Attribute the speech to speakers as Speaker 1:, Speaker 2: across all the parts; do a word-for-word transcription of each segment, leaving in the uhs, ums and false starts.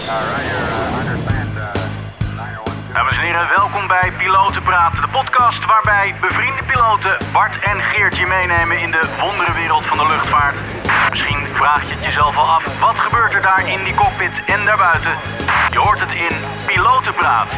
Speaker 1: Dames en heren, welkom bij Piloten Praten, de podcast waarbij bevriende piloten Bart en Geert je meenemen in de wonderenwereld van de luchtvaart. Misschien vraag je het jezelf al af, wat gebeurt er daar in die cockpit en daarbuiten? Je hoort het in Piloten Praat.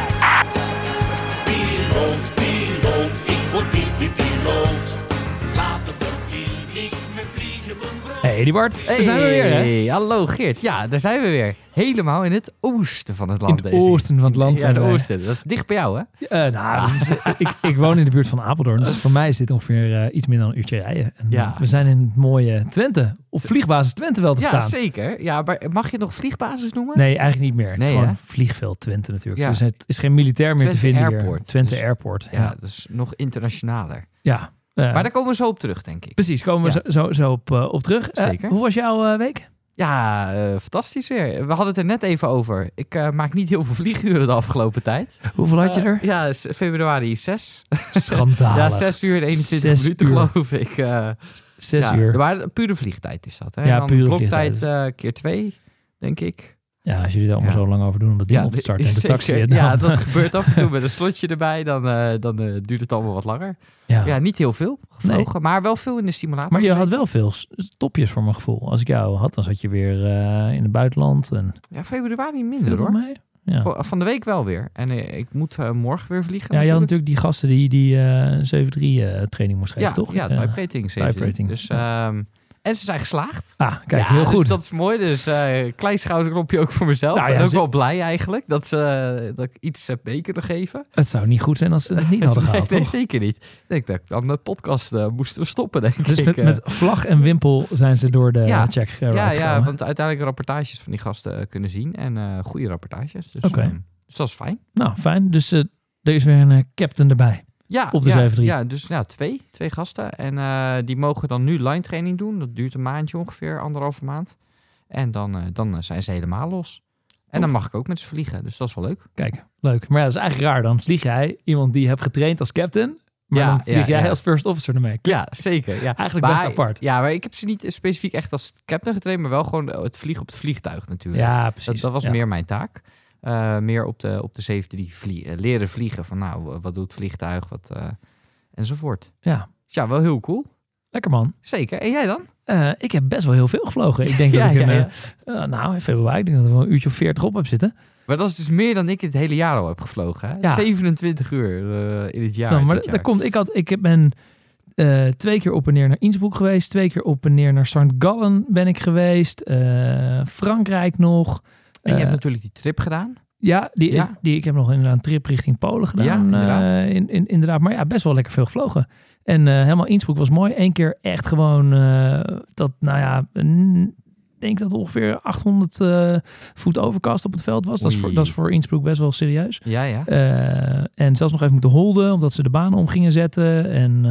Speaker 2: Piloot, piloot, ik word piep, piep, piloot. Later verdien ik met vliegen mijn brood.
Speaker 3: Hey, die Bart,
Speaker 4: Hey,
Speaker 3: daar zijn we weer, hè?
Speaker 4: hallo Geert. Ja, daar zijn we weer. Helemaal in het oosten van het land.
Speaker 3: In het
Speaker 4: deze
Speaker 3: oosten van het land
Speaker 4: Ja,
Speaker 3: zijn
Speaker 4: het
Speaker 3: wij.
Speaker 4: oosten. Dat is dicht bij jou, hè?
Speaker 3: Uh, nou, dat is, ik, ik woon in de buurt van Apeldoorn, dus voor mij is dit ongeveer uh, iets minder dan een uurtje rijden. En,
Speaker 4: Ja.
Speaker 3: We zijn in het mooie Twente, of vliegbasis Twente wel te
Speaker 4: Ja,
Speaker 3: verstaan.
Speaker 4: zeker. Ja, maar mag je het nog vliegbasis noemen?
Speaker 3: Nee, eigenlijk niet meer. Het is
Speaker 4: Nee,
Speaker 3: gewoon
Speaker 4: hè?
Speaker 3: vliegveld Twente natuurlijk.
Speaker 4: Ja.
Speaker 3: Dus het is geen militair meer
Speaker 4: Twente
Speaker 3: te vinden
Speaker 4: Airport.
Speaker 3: hier. Twente
Speaker 4: Dus-
Speaker 3: Airport, ja.
Speaker 4: Ja,
Speaker 3: ja.
Speaker 4: dus nog internationaler.
Speaker 3: Uh,
Speaker 4: Maar daar komen we zo op terug, denk ik.
Speaker 3: precies, komen we
Speaker 4: Ja.
Speaker 3: zo, zo, zo op, uh, op terug. Uh,
Speaker 4: Zeker.
Speaker 3: hoe was jouw uh, week?
Speaker 4: Ja, uh, fantastisch weer. We hadden het er net even over. Ik uh, maak niet heel veel vlieguren de afgelopen tijd.
Speaker 3: Hoeveel had je er?
Speaker 4: Uh, ja, s- februari zes.
Speaker 3: Schandalig.
Speaker 4: Ja, zes uur en eenentwintig
Speaker 3: Zes
Speaker 4: minuten,
Speaker 3: uur.
Speaker 4: geloof ik. Uh,
Speaker 3: Zes
Speaker 4: ja,
Speaker 3: uur.
Speaker 4: Maar pure vliegtijd is dat. Hè?
Speaker 3: Ja,
Speaker 4: En dan
Speaker 3: pure
Speaker 4: bloktijd
Speaker 3: vliegtijd.
Speaker 4: uh, keer twee, denk ik.
Speaker 3: Ja, als jullie er allemaal
Speaker 4: Ja.
Speaker 3: zo lang over doen om dat ding op te starten en de
Speaker 4: zeker.
Speaker 3: taxi. Dan,
Speaker 4: Ja, dat gebeurt af en toe met een slotje erbij. Dan, uh, dan uh, duurt het allemaal wat langer.
Speaker 3: ja.
Speaker 4: Ja, niet heel veel gevlogen, maar wel veel in de simulator.
Speaker 3: Maar je had
Speaker 4: gezeten.
Speaker 3: wel veel s- topjes voor mijn gevoel. Als ik jou had, dan zat je weer uh, in het buitenland. En
Speaker 4: Ja, februari
Speaker 3: viel
Speaker 4: minder
Speaker 3: dat
Speaker 4: hoor.
Speaker 3: mee? Ja.
Speaker 4: Voor- Van de week wel weer. En uh, ik moet uh, morgen weer vliegen.
Speaker 3: Ja, je had
Speaker 4: natuurlijk.
Speaker 3: natuurlijk die gasten die die uh, zeven drie uh, training moest geven,
Speaker 4: Ja,
Speaker 3: toch?
Speaker 4: ja, type rating. zeven.
Speaker 3: type rating.
Speaker 4: Dus, um, en ze zijn geslaagd.
Speaker 3: Ah, kijk,
Speaker 4: ja,
Speaker 3: heel
Speaker 4: dus
Speaker 3: goed.
Speaker 4: dat is mooi. Dus uh, klein schouderklopje ook voor mezelf.
Speaker 3: Nou ja,
Speaker 4: en ook
Speaker 3: ze-
Speaker 4: wel blij eigenlijk dat, ze, dat ik iets heb mee kunnen geven.
Speaker 3: Het zou niet goed zijn als ze het niet hadden gehaald,
Speaker 4: nee, nee,
Speaker 3: toch?
Speaker 4: zeker niet. Ik denk dat ik dan de podcast uh, moesten we stoppen, denk
Speaker 3: Dus
Speaker 4: ik.
Speaker 3: met,
Speaker 4: uh.
Speaker 3: met vlag en wimpel zijn ze door de
Speaker 4: Ja.
Speaker 3: check uh,
Speaker 4: ja,
Speaker 3: ride
Speaker 4: ja,
Speaker 3: gekomen.
Speaker 4: want uiteindelijk rapportages van die gasten uh, kunnen zien. En uh, goede rapportages. Dus,
Speaker 3: Oké.
Speaker 4: uh, dus dat is fijn.
Speaker 3: Nou, fijn. Dus uh, er is weer een uh, captain erbij.
Speaker 4: Ja,
Speaker 3: Op de
Speaker 4: ja,
Speaker 3: zeven drie.
Speaker 4: Ja, dus ja, twee. Twee gasten. En uh, die mogen dan nu line training doen. Dat duurt een maandje ongeveer, anderhalve maand. En dan, uh, dan uh, zijn ze helemaal los. En dan mag ik ook met ze vliegen. Dus dat is wel leuk.
Speaker 3: Kijk, leuk. Maar ja, dat is eigenlijk raar. Dan vlieg jij iemand die je hebt getraind als captain. Maar
Speaker 4: Ja,
Speaker 3: dan vlieg
Speaker 4: ja,
Speaker 3: jij
Speaker 4: ja.
Speaker 3: als first officer ermee.
Speaker 4: Ja, zeker. Ja.
Speaker 3: Eigenlijk best
Speaker 4: Maar-
Speaker 3: apart.
Speaker 4: Ja, maar ik heb ze niet specifiek echt als captain getraind. Maar wel gewoon het vliegen op het vliegtuig natuurlijk.
Speaker 3: Ja, precies.
Speaker 4: Dat, dat was
Speaker 3: Ja.
Speaker 4: meer mijn taak. Uh, meer op de, op de zeven drie vlie- uh, leren vliegen. Van nou, wat doet het vliegtuig? Wat, uh, enzovoort.
Speaker 3: Ja,
Speaker 4: Ja, wel heel cool.
Speaker 3: lekker man.
Speaker 4: Zeker. En jij dan?
Speaker 3: Uh, ik heb best wel heel veel gevlogen. Ik denk
Speaker 4: Ja,
Speaker 3: dat ik
Speaker 4: ja,
Speaker 3: een,
Speaker 4: ja.
Speaker 3: uh, uh, nou in februari, ik denk dat ik wel een uurtje of veertig op heb zitten.
Speaker 4: Maar dat is dus meer dan ik het hele jaar al heb gevlogen. Hè?
Speaker 3: Ja.
Speaker 4: zevenentwintig uur uh, in het jaar.
Speaker 3: Nou, maar
Speaker 4: dit
Speaker 3: dat,
Speaker 4: jaar.
Speaker 3: dat komt. Ik had, ik ben uh, twee keer op en neer naar Innsbruck geweest, twee keer op en neer naar Sankt Gallen ben ik geweest, uh, Frankrijk nog.
Speaker 4: En je
Speaker 3: Uh,
Speaker 4: hebt natuurlijk die trip gedaan.
Speaker 3: Ja, die,
Speaker 4: Ja.
Speaker 3: die, ik heb nog inderdaad een trip richting Polen gedaan.
Speaker 4: Ja, inderdaad.
Speaker 3: Uh, in, in, inderdaad. Maar ja, best wel lekker veel gevlogen. En uh, helemaal Innsbruck was mooi. Eén keer echt gewoon, uh, dat, nou ja, een, ik denk dat ongeveer achthonderd uh, voet overcast op het veld was. Dat is, voor, dat is voor Innsbruck best wel serieus.
Speaker 4: Ja, ja.
Speaker 3: Uh, en zelfs nog even moeten holden, omdat ze de baan om gingen zetten. En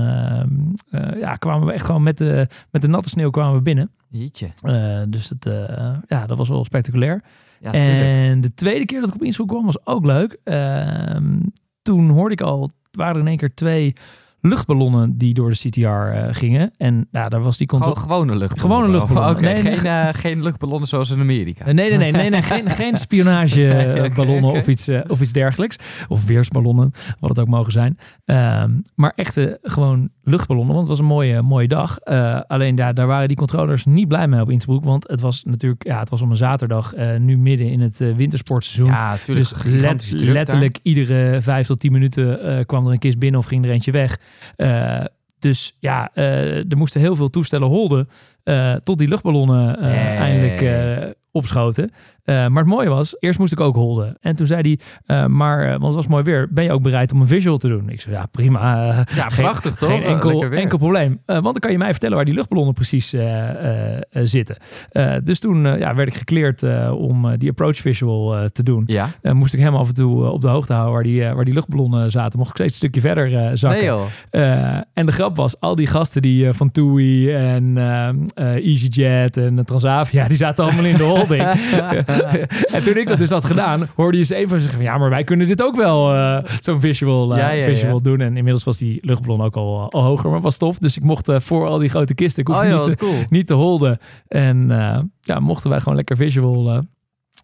Speaker 3: uh, uh, ja, kwamen we echt gewoon met de, met de natte sneeuw kwamen we binnen.
Speaker 4: Jeetje.
Speaker 3: Uh, dus het, uh, ja, dat was wel spectaculair.
Speaker 4: Ja, tuurlijk.
Speaker 3: En de tweede keer dat ik op Innsbruck kwam was ook leuk. Uh, toen hoorde ik al, waren er in één keer twee luchtballonnen die door de C T R uh, gingen. En nou, daar was die controle.
Speaker 4: Gewoon gewone luchtballonnen.
Speaker 3: Gewone luchtballonnen.
Speaker 4: Oké,
Speaker 3: Nee, nee.
Speaker 4: geen, uh, geen luchtballonnen zoals in Amerika.
Speaker 3: Nee, nee, nee, nee, nee geen, geen spionageballonnen
Speaker 4: Oké, oké.
Speaker 3: of, iets, uh, of iets dergelijks. Of weersballonnen, wat het ook mogen zijn. Um, maar echte gewoon luchtballonnen, want het was een mooie, mooie dag. Uh, alleen daar, daar waren die controllers niet blij mee op Innsbruck. Want het was natuurlijk, ja, het was op een zaterdag, uh, nu midden in het uh, wintersportseizoen.
Speaker 4: Ja, natuurlijk.
Speaker 3: Dus let, letterlijk iedere vijf tot tien minuten uh, kwam er een kist binnen of ging er eentje weg. Uh, dus ja, uh, er moesten heel veel toestellen holden uh, tot die luchtballonnen uh,
Speaker 4: Nee.
Speaker 3: eindelijk uh, opschoten. Uh, maar het mooie was, eerst moest ik ook holden. En toen zei hij, uh, maar, uh, want het was mooi weer, ben je ook bereid om een visual te doen? Ik zei, ja prima. Uh,
Speaker 4: Ja,
Speaker 3: geen,
Speaker 4: prachtig toch?
Speaker 3: Geen enkel,
Speaker 4: Lekker weer.
Speaker 3: enkel probleem. Uh, want dan kan je mij vertellen waar die luchtballonnen precies uh, uh, uh, zitten. Uh, dus toen uh, ja, werd ik gekleerd uh, om uh, die approach visual uh, te doen.
Speaker 4: Ja.
Speaker 3: Uh, moest ik hem af en toe uh, op de hoogte houden waar die, uh, waar die luchtballonnen zaten. Mocht ik steeds een stukje verder uh, zakken.
Speaker 4: Nee joh.
Speaker 3: Uh, en de grap was, al die gasten die uh, van TUI en uh, uh, EasyJet en uh, Transavia, die zaten allemaal in de holding. En toen ik dat dus had gedaan, hoorde je ze even zeggen van, ja, maar wij kunnen dit ook wel uh, zo'n visual, uh,
Speaker 4: Ja, ja,
Speaker 3: visual
Speaker 4: ja.
Speaker 3: doen. En inmiddels was die luchtballon ook al, al hoger, maar was tof. Dus ik mocht uh, voor al die grote kisten, ik hoefde
Speaker 4: Oh joh,
Speaker 3: niet,
Speaker 4: wat
Speaker 3: te,
Speaker 4: cool.
Speaker 3: niet te holden. En uh, ja, mochten wij gewoon lekker visual uh,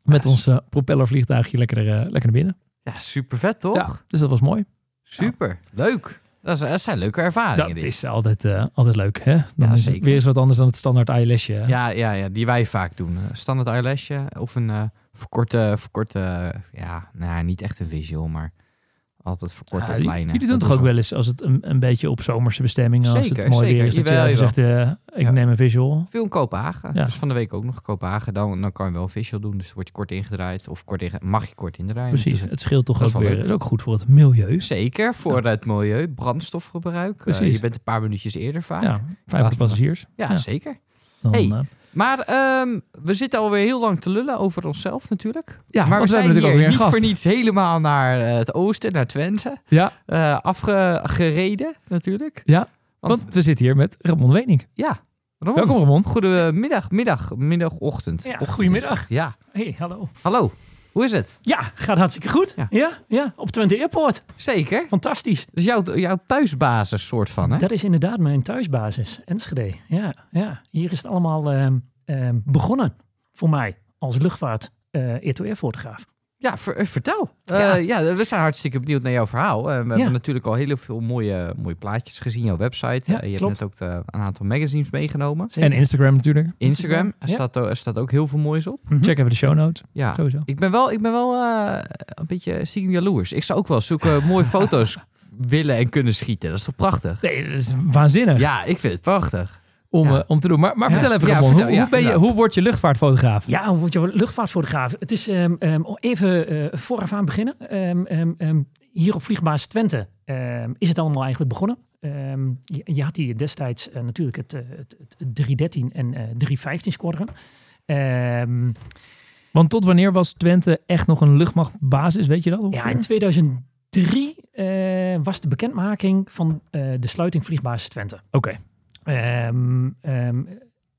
Speaker 3: Met
Speaker 4: Ja,
Speaker 3: ons uh, propellervliegtuigje lekker, uh, lekker naar binnen.
Speaker 4: Ja, super vet toch?
Speaker 3: Ja, dus dat was mooi.
Speaker 4: Super, leuk. Dat, is, dat zijn leuke ervaringen.
Speaker 3: Dat
Speaker 4: dit.
Speaker 3: is altijd, uh, altijd leuk. Hè? Dan
Speaker 4: Ja,
Speaker 3: is het
Speaker 4: zeker.
Speaker 3: weer eens wat anders dan het standaard eyelashje. hè?
Speaker 4: Ja, ja, ja, die wij vaak doen. Uh, standaard eyelashje of een uh, verkorte, verkorte uh, ja, nou, niet echt een visual, maar altijd verkorte
Speaker 3: Ja,
Speaker 4: op lijnen.
Speaker 3: jullie doen
Speaker 4: Dat
Speaker 3: toch ook
Speaker 4: is
Speaker 3: wel eens als het een, een beetje op zomerse bestemmingen, als
Speaker 4: Zeker,
Speaker 3: het mooi
Speaker 4: zeker.
Speaker 3: weer is, dat
Speaker 4: Jawel,
Speaker 3: je even
Speaker 4: jawel.
Speaker 3: zegt, uh, ik
Speaker 4: Ja.
Speaker 3: neem een visual.
Speaker 4: Veel in Kopenhagen.
Speaker 3: Ja.
Speaker 4: Dus van de week ook nog Kopenhagen. Dan, dan kan je wel een visual doen. Dus word je kort ingedraaid. Of kort inge- mag je kort indraaien.
Speaker 3: Precies,
Speaker 4: Dus
Speaker 3: het scheelt toch
Speaker 4: dat is
Speaker 3: ook
Speaker 4: wel
Speaker 3: weer.
Speaker 4: leuk.
Speaker 3: Het is ook goed voor het milieu.
Speaker 4: zeker voor het milieu. Brandstofgebruik. Uh,
Speaker 3: Precies.
Speaker 4: je bent een paar minuutjes eerder vaak.
Speaker 3: Ja,
Speaker 4: Ja,
Speaker 3: vijftig passagiers.
Speaker 4: ja, zeker.
Speaker 3: Dan,
Speaker 4: Hey,
Speaker 3: uh,
Speaker 4: Maar ehm, we zitten alweer heel lang te lullen over onszelf natuurlijk.
Speaker 3: ja,
Speaker 4: maar we
Speaker 3: want
Speaker 4: zijn
Speaker 3: hebben
Speaker 4: hier
Speaker 3: natuurlijk ook weer
Speaker 4: niet
Speaker 3: een gast.
Speaker 4: voor niets helemaal naar uh, het oosten, naar Twente.
Speaker 3: Ja,
Speaker 4: Uh, afgereden natuurlijk.
Speaker 3: ja,
Speaker 4: Want,
Speaker 3: want we zitten hier met Ramon Wenink.
Speaker 4: ja, Ramon.
Speaker 3: Welkom Ramon.
Speaker 4: Goedemiddag, middag, middagochtend.
Speaker 5: Ja,
Speaker 4: Ochtend.
Speaker 5: goedemiddag.
Speaker 4: Ja,
Speaker 5: Hey, hallo.
Speaker 4: hallo. Hoe is het?
Speaker 5: Ja, gaat hartstikke goed.
Speaker 4: Ja.
Speaker 5: Ja, ja, op Twente Airport.
Speaker 4: Zeker.
Speaker 5: Fantastisch.
Speaker 4: Dat is jouw, jouw thuisbasis soort van, hè?
Speaker 5: Dat is inderdaad mijn thuisbasis, Enschede. Ja, ja. Hier is het allemaal ehm, ehm, begonnen voor mij als luchtvaart uh, air-to-air fotograaf.
Speaker 4: Ja, ver- eh, vertel.
Speaker 5: Ja.
Speaker 4: Uh, ja, we zijn hartstikke benieuwd naar jouw verhaal. Uh, we
Speaker 5: Ja.
Speaker 4: hebben natuurlijk al heel veel mooie, mooie plaatjes gezien, jouw website.
Speaker 5: Ja,
Speaker 4: Uh, je
Speaker 5: klopt.
Speaker 4: hebt net ook de, een aantal magazines meegenomen.
Speaker 3: En Instagram natuurlijk.
Speaker 4: Instagram, er,
Speaker 5: Ja.
Speaker 4: staat, er staat ook heel veel moois op.
Speaker 5: Mhm.
Speaker 3: Check even de show notes.
Speaker 4: Ja.
Speaker 3: Sowieso.
Speaker 4: Ik ben wel, ik ben wel uh, een beetje stiekem jaloers. Ik zou ook wel zulke mooie foto's willen en kunnen schieten. Dat is toch prachtig?
Speaker 3: Nee, dat is waanzinnig
Speaker 4: Ja, ik vind het prachtig.
Speaker 3: om,
Speaker 4: Ja.
Speaker 3: uh, om te doen. Maar, maar
Speaker 5: Ja.
Speaker 3: vertel even
Speaker 4: Ja,
Speaker 3: Ramon,
Speaker 4: vertel,
Speaker 3: hoe,
Speaker 4: ja,
Speaker 3: hoe, ben je,
Speaker 4: inderdaad.
Speaker 3: hoe word je luchtvaartfotograaf?
Speaker 5: Ja, hoe word je luchtvaartfotograaf? Het is um, um, even uh, vooraf aan beginnen. Um, um, um, hier op vliegbasis Twente um, is het allemaal eigenlijk begonnen. Um, je, je had hier destijds uh, natuurlijk het, uh, het, het driehonderddertien en uh, driehonderdvijftien squadron. Um,
Speaker 3: Want tot wanneer was Twente echt nog een luchtmachtbasis? Weet je dat?
Speaker 5: ja,
Speaker 3: ongeveer?
Speaker 5: in tweeduizend drie uh, was de bekendmaking van uh, de sluiting vliegbasis Twente.
Speaker 3: Oké.
Speaker 5: Um, um,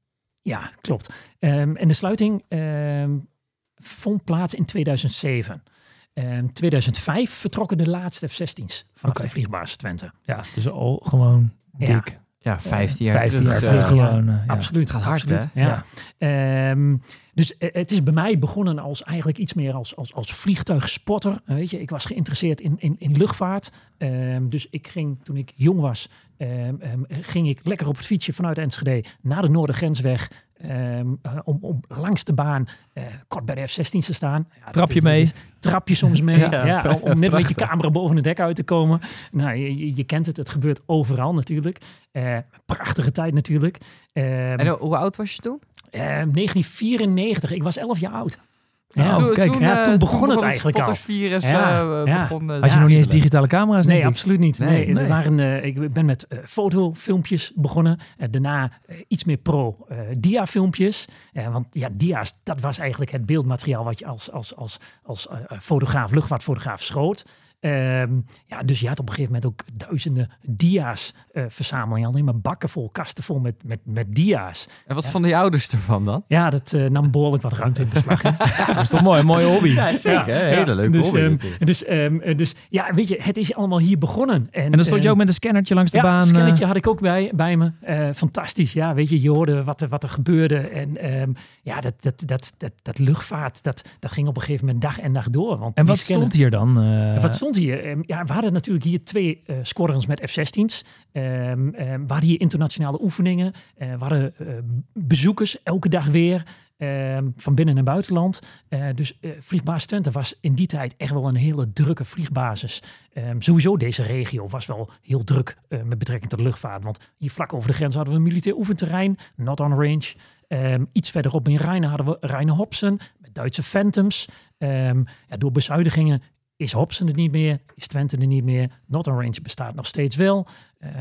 Speaker 5: ja, klopt. Um, en de sluiting um, vond plaats in tweeduizend zeven. In tweeduizend vijf vertrokken de laatste F zestien's vanaf
Speaker 3: Oké.
Speaker 5: de vliegbasis Twente.
Speaker 3: Ja, dus al gewoon
Speaker 5: Ja.
Speaker 3: dik.
Speaker 4: Ja, vijftien jaar
Speaker 3: vijftien
Speaker 4: terug.
Speaker 3: jaar
Speaker 4: uh,
Speaker 3: terug
Speaker 5: ja.
Speaker 3: gewoon. uh, ja.
Speaker 5: Absoluut.
Speaker 4: Gaat hard,
Speaker 5: absoluut.
Speaker 3: hè?
Speaker 5: Ja. Um, dus uh, het is bij mij begonnen als eigenlijk iets meer als, als, als vliegtuigspotter. Weet je, ik was geïnteresseerd in, in, in luchtvaart. Um, dus ik ging, toen ik jong was, um, um, ging ik lekker op het fietsje vanuit Enschede naar de Noordergrensweg. Um, uh, om, om langs de baan uh, kort bij de F zestien te staan. Ja, dat
Speaker 3: Trapje
Speaker 5: is- dat
Speaker 3: mee.
Speaker 5: is- Trap je soms mee.
Speaker 4: Ja,
Speaker 5: ja, om, om net met je
Speaker 4: prachtig.
Speaker 5: camera boven het dek uit te komen. Nou, je, je- je kent het. Het gebeurt overal natuurlijk. Uh, prachtige tijd natuurlijk. Um,
Speaker 4: En hoe oud was je toen?
Speaker 5: uh, negentien vierennegentig. Ik was elf jaar oud. Ja,
Speaker 3: Oh,
Speaker 5: toen,
Speaker 3: kijk.
Speaker 5: ja,
Speaker 4: uh,
Speaker 5: toen begon het eigenlijk al.
Speaker 4: Spottersvirus
Speaker 5: Ja,
Speaker 4: uh,
Speaker 5: ja.
Speaker 4: begon. uh,
Speaker 3: Had je
Speaker 5: Ja,
Speaker 3: nog niet eens
Speaker 4: te
Speaker 3: digitale camera's?
Speaker 5: Nee,
Speaker 3: denk ik?
Speaker 5: absoluut niet.
Speaker 4: Nee,
Speaker 5: Nee,
Speaker 3: nee.
Speaker 5: Er waren, uh, ik ben met uh, fotofilmpjes begonnen. Uh, daarna uh, iets meer pro uh, dia-filmpjes. Uh, want ja, dia's, dat was eigenlijk het beeldmateriaal wat je als, als, als, als uh, fotograaf, luchtvaartfotograaf schoot. Um, ja, dus je had op een gegeven moment ook duizenden dia's uh, verzamelingen. Alleen maar bakken vol, kasten vol met, met, met dia's.
Speaker 4: En wat vonden je ouders ervan dan?
Speaker 5: Ja, dat uh, nam behoorlijk wat ruimte in beslag. hè.
Speaker 3: Dat is toch mooi, een mooie hobby.
Speaker 4: Ja, zeker.
Speaker 5: Ja,
Speaker 4: Hele
Speaker 5: ja.
Speaker 4: leuke
Speaker 5: dus,
Speaker 4: hobby
Speaker 5: um,
Speaker 4: natuurlijk.
Speaker 5: dus, um, dus ja, weet je, het is allemaal hier begonnen. En,
Speaker 3: En dan stond je
Speaker 5: um,
Speaker 3: ook met een scannertje langs de
Speaker 5: ja,
Speaker 3: baan.
Speaker 5: een scannetje
Speaker 3: uh,
Speaker 5: had ik ook bij, bij me. Uh, fantastisch, ja. Weet je, je hoorde wat er, wat er gebeurde. En um, ja, dat, dat, dat, dat, dat luchtvaart, dat, dat ging op een gegeven moment dag en dag door. Want
Speaker 3: en
Speaker 5: die
Speaker 3: wat
Speaker 5: scannen-
Speaker 3: stond hier dan? uh,
Speaker 5: En wat stond hier? Um, ja, we hadden natuurlijk hier twee uh, squadrons met F zestien's. Um, um, we hadden hier internationale oefeningen. Uh, we hadden uh, bezoekers elke dag weer. Um, van binnen- en buitenland. Uh, dus uh, vliegbasis Twente was in die tijd echt wel een hele drukke vliegbasis. Um, sowieso deze regio was wel heel druk uh, met betrekking tot de luchtvaart. Want hier vlak over de grens hadden we een militair oefenterrein. Not on range. Um, iets verderop in Rijnen hadden we Rijnen Hobson. Met Duitse Phantoms. Um, ja, door bezuinigingen is Hobson er niet meer. Is Twente er niet meer. Not on range bestaat nog steeds wel.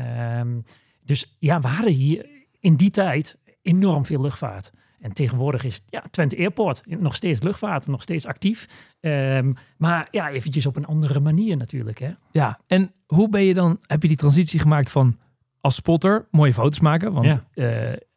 Speaker 5: Um, dus ja, we hadden hier in die tijd enorm veel luchtvaart. En tegenwoordig is ja, Twente Airport nog steeds luchtvaart, nog steeds actief. Um, maar ja, eventjes op een andere manier natuurlijk. Hè?
Speaker 3: Ja, en hoe ben je dan, heb je die transitie gemaakt van als spotter mooie foto's maken? Want
Speaker 5: Ja.
Speaker 3: uh,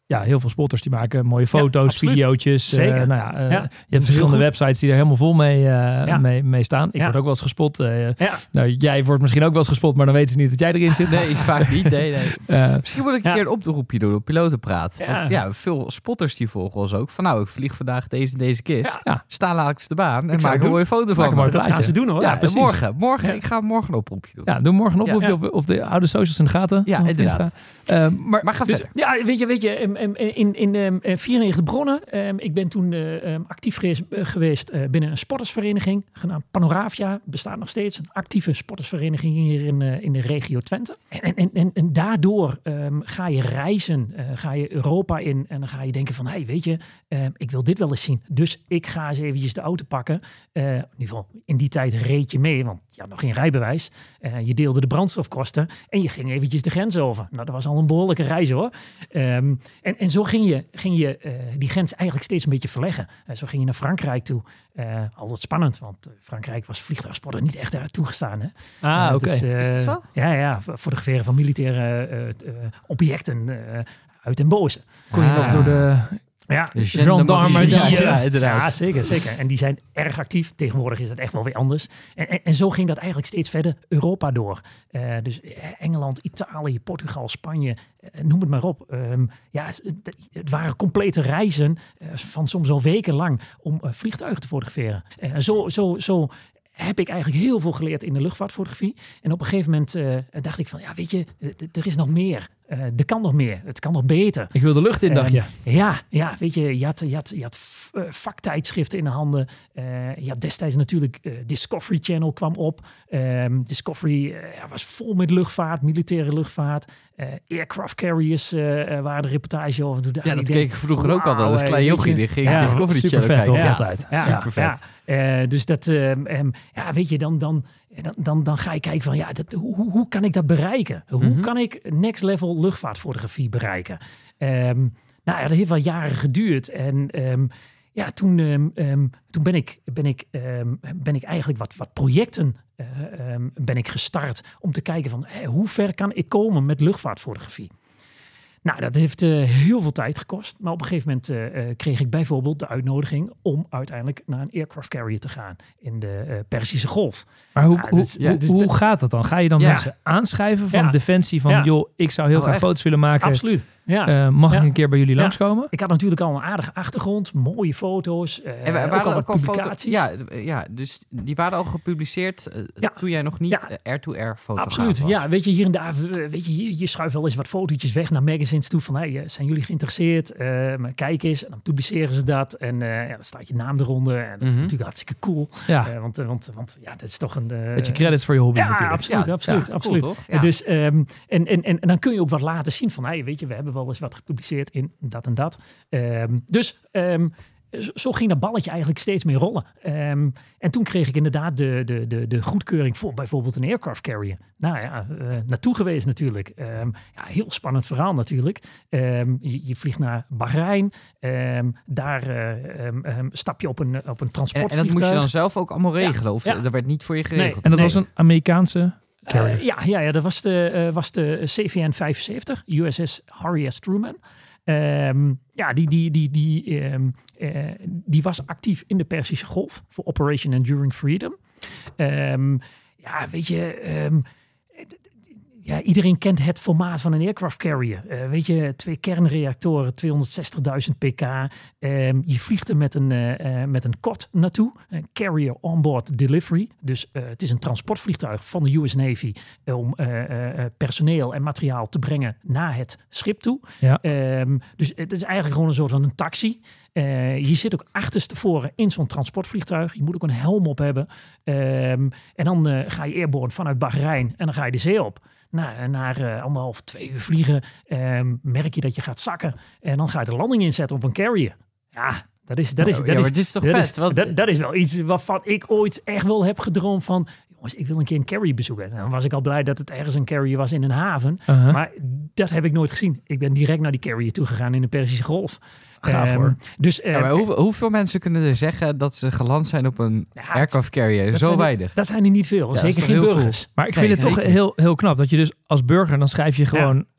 Speaker 3: ja, heel veel spotters die maken mooie foto's,
Speaker 5: absoluut.
Speaker 3: videootjes.
Speaker 5: Zeker.
Speaker 3: Uh, nou ja, uh,
Speaker 5: Ja.
Speaker 3: je hebt verschillende
Speaker 5: goed.
Speaker 3: websites die er helemaal vol mee, uh,
Speaker 5: Ja.
Speaker 3: mee, mee staan. Ik
Speaker 5: Ja.
Speaker 3: word ook wel eens gespot. Uh,
Speaker 5: Ja.
Speaker 3: Nou, jij wordt misschien ook wel eens gespot, maar dan weten ze niet dat jij erin zit.
Speaker 4: Nee, is vaak niet. Nee, nee.
Speaker 3: Uh,
Speaker 4: Misschien moet ik een
Speaker 5: Ja.
Speaker 4: keer een oproepje doen op Pilotenpraat.
Speaker 5: Ja.
Speaker 4: Want ja, veel spotters die volgen ons ook. Van nou, ik vlieg vandaag deze en deze kist.
Speaker 3: Ja.
Speaker 4: Sta langs de baan en
Speaker 3: zou
Speaker 4: maak
Speaker 3: het
Speaker 4: een
Speaker 3: doen.
Speaker 4: mooie foto
Speaker 3: Maak
Speaker 4: van
Speaker 3: een
Speaker 4: me.
Speaker 3: mooi
Speaker 5: Dat gaan ze doen hoor.
Speaker 4: Ja,
Speaker 3: Ja, precies.
Speaker 4: morgen. morgen
Speaker 5: Ja.
Speaker 4: Ik ga morgen een oproepje doen.
Speaker 3: ja, doe morgen een oproepje
Speaker 5: Ja.
Speaker 3: op, op de oude socials in de gaten.
Speaker 4: Ja,
Speaker 3: Op
Speaker 4: inderdaad.
Speaker 3: Insta. Uh, maar,
Speaker 4: Maar ga
Speaker 3: dus-
Speaker 4: verder.
Speaker 5: Ja, weet je, weet je um, um, in, in um, vierennegentig bronnen. Um, ik ben toen uh, um, actief geweest, uh, geweest uh, binnen een sportersvereniging. Genaamd Panoravia. Bestaat nog steeds. Een actieve sportersvereniging hier in, uh, in de regio Twente. En, en, en, en daardoor um, ga je reizen. Uh, ga je Europa in. En dan ga je denken van, hé, hey, weet je, um, ik wil dit wel eens zien. Dus ik ga eens eventjes de auto pakken. Uh, in ieder geval, in die tijd reed je mee. Want je had nog geen rijbewijs. Uh, je deelde de brandstofkosten. En je ging eventjes de grens over. Nou, dat was al een behoorlijke reis hoor. Um, en, en zo ging je, ging je uh, die grens eigenlijk steeds een beetje verleggen. Uh, zo ging je naar Frankrijk toe. Uh, altijd spannend, want uh, Frankrijk was vliegtuigsporten niet echt daar toegestaan. Hè?
Speaker 3: Ah,
Speaker 5: Uh,
Speaker 3: oké.
Speaker 5: het uh,
Speaker 4: Is dat zo?
Speaker 5: Ja, ja, voor voor de geveren van militaire uh, uh, objecten uh, uit den boze.
Speaker 3: Kon je
Speaker 4: Ah.
Speaker 3: nog door de
Speaker 5: Ja,
Speaker 4: De
Speaker 3: gendarmerie.
Speaker 5: ja,
Speaker 3: Ja,
Speaker 5: ja,
Speaker 4: inderdaad.
Speaker 5: ja, zeker, zeker. En die zijn erg actief. Tegenwoordig is dat echt wel weer anders. En, en, en zo ging dat eigenlijk steeds verder Europa door. Uh, dus Engeland, Italië, Portugal, Spanje, uh, noem het maar op. Um, ja, het, het waren complete reizen uh, van soms al weken lang om uh, vliegtuigen te fotograferen. Uh, zo, zo, zo heb ik eigenlijk heel veel geleerd in de luchtvaartfotografie. En op een gegeven moment uh, dacht ik van, ja, weet je, er is nog meer. Uh, er kan nog meer. Het kan nog beter.
Speaker 3: Ik wil de lucht in, dacht je.
Speaker 5: Um, ja, ja, weet je, je had, je had, je had f- uh, vaktijdschriften in de handen. Uh, je had destijds natuurlijk uh, Discovery Channel kwam op. Um, Discovery uh, ja, was vol met luchtvaart, militaire luchtvaart. Uh, aircraft carriers uh, uh, waren de reportage over.
Speaker 4: Ja, dat
Speaker 5: ik
Speaker 4: keek
Speaker 5: denk,
Speaker 4: ik vroeger ook al. Dat was
Speaker 5: wauw,
Speaker 4: klein
Speaker 5: weet
Speaker 4: jochie.
Speaker 5: je.
Speaker 4: Die ging
Speaker 5: Ja,
Speaker 4: Discovery
Speaker 3: super
Speaker 4: Channel
Speaker 3: vet,
Speaker 4: kijken.
Speaker 3: toch?
Speaker 4: Ja,
Speaker 3: Altijd.
Speaker 5: Ja,
Speaker 4: super vet.
Speaker 5: ja. Uh, dus dat, um, um, ja, weet je, dan, dan, dan, dan, dan ga je kijken van, ja, dat, hoe, hoe kan ik dat bereiken? Hoe
Speaker 4: Mhm.
Speaker 5: kan ik next level luchtvaartfotografie bereiken? Um, nou ja, dat heeft wel jaren geduurd. En um, ja, toen, um, um, toen ben ik, ben ik, um, ben ik eigenlijk wat, wat projecten uh, um, ben ik gestart om te kijken van, hey, hoe ver kan ik komen met luchtvaartfotografie? Nou, dat heeft uh, heel veel tijd gekost. Maar op een gegeven moment uh, uh, kreeg ik bijvoorbeeld de uitnodiging om uiteindelijk naar een aircraft carrier te gaan in de uh, Perzische Golf.
Speaker 3: Maar hoe,
Speaker 5: Ja,
Speaker 3: hoe,
Speaker 5: dit is-
Speaker 3: hoe,
Speaker 5: dit is
Speaker 3: hoe
Speaker 5: de-
Speaker 3: gaat dat dan? Ga je dan
Speaker 5: Ja.
Speaker 3: mensen aanschrijven van
Speaker 5: Ja.
Speaker 3: Defensie van,
Speaker 5: Ja.
Speaker 3: joh, ik zou heel
Speaker 4: Oh,
Speaker 3: graag
Speaker 4: echt?
Speaker 3: foto's willen maken.
Speaker 5: Absoluut. Ja.
Speaker 3: Uh, mag
Speaker 5: Ja.
Speaker 3: ik een keer bij jullie
Speaker 5: Ja.
Speaker 3: langskomen?
Speaker 5: Ik had natuurlijk al een aardige achtergrond, mooie foto's, uh,
Speaker 4: En wa-
Speaker 5: ook
Speaker 4: waren
Speaker 5: al
Speaker 4: er
Speaker 5: wat
Speaker 4: ook al foto's?
Speaker 5: publicaties.
Speaker 4: Ja, d- ja, dus die waren al gepubliceerd uh,
Speaker 5: Ja.
Speaker 4: toen jij nog niet
Speaker 5: Ja.
Speaker 4: uh, air-to-air fotograaf
Speaker 5: Absoluut.
Speaker 4: was.
Speaker 5: Ja, weet je, hier en daar, uh, weet je, je, je schuift wel eens wat fotootjes weg naar magazines toe van, hey, uh, zijn jullie geïnteresseerd? Uh, maar kijk eens. En dan publiceren ze dat en uh, ja, dan staat je naam eronder. En dat is
Speaker 4: Mhm.
Speaker 5: natuurlijk hartstikke cool.
Speaker 3: Ja,
Speaker 5: Uh, want, uh, want, want ja, dat is toch een... Uh,
Speaker 3: beetje credits voor je hobby
Speaker 5: Ja,
Speaker 3: natuurlijk.
Speaker 5: absoluut,
Speaker 4: Ja,
Speaker 5: absoluut,
Speaker 4: ja,
Speaker 5: absoluut.
Speaker 4: cool, toch? Ja.
Speaker 5: Dus, um, en, en, en, en dan kun je ook wat laten zien van, hey, weet je, we hebben wel eens wat gepubliceerd in dat en dat. Um, dus um, zo, zo ging dat balletje eigenlijk steeds meer rollen. Um, en toen kreeg ik inderdaad de, de, de, de goedkeuring voor bijvoorbeeld een aircraft carrier. Nou ja, uh, naartoe geweest natuurlijk. Um, ja, heel spannend verhaal natuurlijk. Um, je, je vliegt naar Bahrein. Um, daar uh, um, um, stap je op een, op een
Speaker 4: En, en dat
Speaker 5: transportvliegtuig.
Speaker 4: moest je dan zelf ook allemaal regelen? Of
Speaker 5: Ja.
Speaker 4: dat werd niet voor je geregeld?
Speaker 3: En dat
Speaker 5: Nee.
Speaker 3: was een Amerikaanse carrier.
Speaker 5: Uh, ja, ja, ja, dat was de, uh, was de C V N vijfenzeventig, U S S Harry S. Truman. Um, ja, die, die, die, die, um, uh, die was actief in de Perzische Golf voor Operation Enduring Freedom. Um, ja, weet je, um, ja, iedereen kent het formaat van een aircraft carrier. Uh, weet je, twee kernreactoren, tweehonderdzestigduizend pk. Um, je vliegt er met een, uh, uh, met een C O T naartoe. Een Carrier Onboard Delivery. Dus uh, het is een transportvliegtuig van de U S Navy uh, om uh, uh, personeel en materiaal te brengen naar het schip toe.
Speaker 3: Ja.
Speaker 5: Um, dus het is eigenlijk gewoon een soort van een taxi. Uh, je zit ook achterstevoren in zo'n transportvliegtuig. Je moet ook een helm op hebben. Um, en dan uh, ga je airborne vanuit Bahrein en dan ga je de zee op. Nou, na uh, anderhalf, twee uur vliegen um, merk je dat je gaat zakken. En dan ga je de landing inzetten op een carrier. Ja, dat is, dat is, dat
Speaker 4: ja,
Speaker 5: is,
Speaker 4: maar dit is toch
Speaker 5: dat
Speaker 4: vet?
Speaker 5: Is,
Speaker 4: Want-
Speaker 5: dat, dat is wel iets waarvan ik ooit echt wel heb gedroomd van... Jongens, ik wil een keer een carrier bezoeken. En dan was ik al blij dat het ergens een carrier was in een haven.
Speaker 3: Uh-huh.
Speaker 5: Maar dat heb ik nooit gezien. Ik ben direct naar die carrier toegegaan in de Perzische Golf.
Speaker 3: Gaaf,
Speaker 5: Um,
Speaker 3: hoor.
Speaker 5: Dus, uh,
Speaker 4: Ja, maar hoeveel, hoeveel mensen kunnen er zeggen dat ze geland zijn op een
Speaker 5: Ja,
Speaker 4: aircraft carrier?
Speaker 5: dat
Speaker 4: Zo
Speaker 5: zijn er-
Speaker 4: weinig.
Speaker 5: Dat zijn er niet veel.
Speaker 4: dat is
Speaker 5: Zeker
Speaker 4: toch
Speaker 5: geen
Speaker 4: heel
Speaker 5: burgers.
Speaker 3: Maar ik
Speaker 4: Nee,
Speaker 3: vind het toch
Speaker 4: zeker.
Speaker 3: heel, heel knap dat je dus als burger, dan schrijf je gewoon een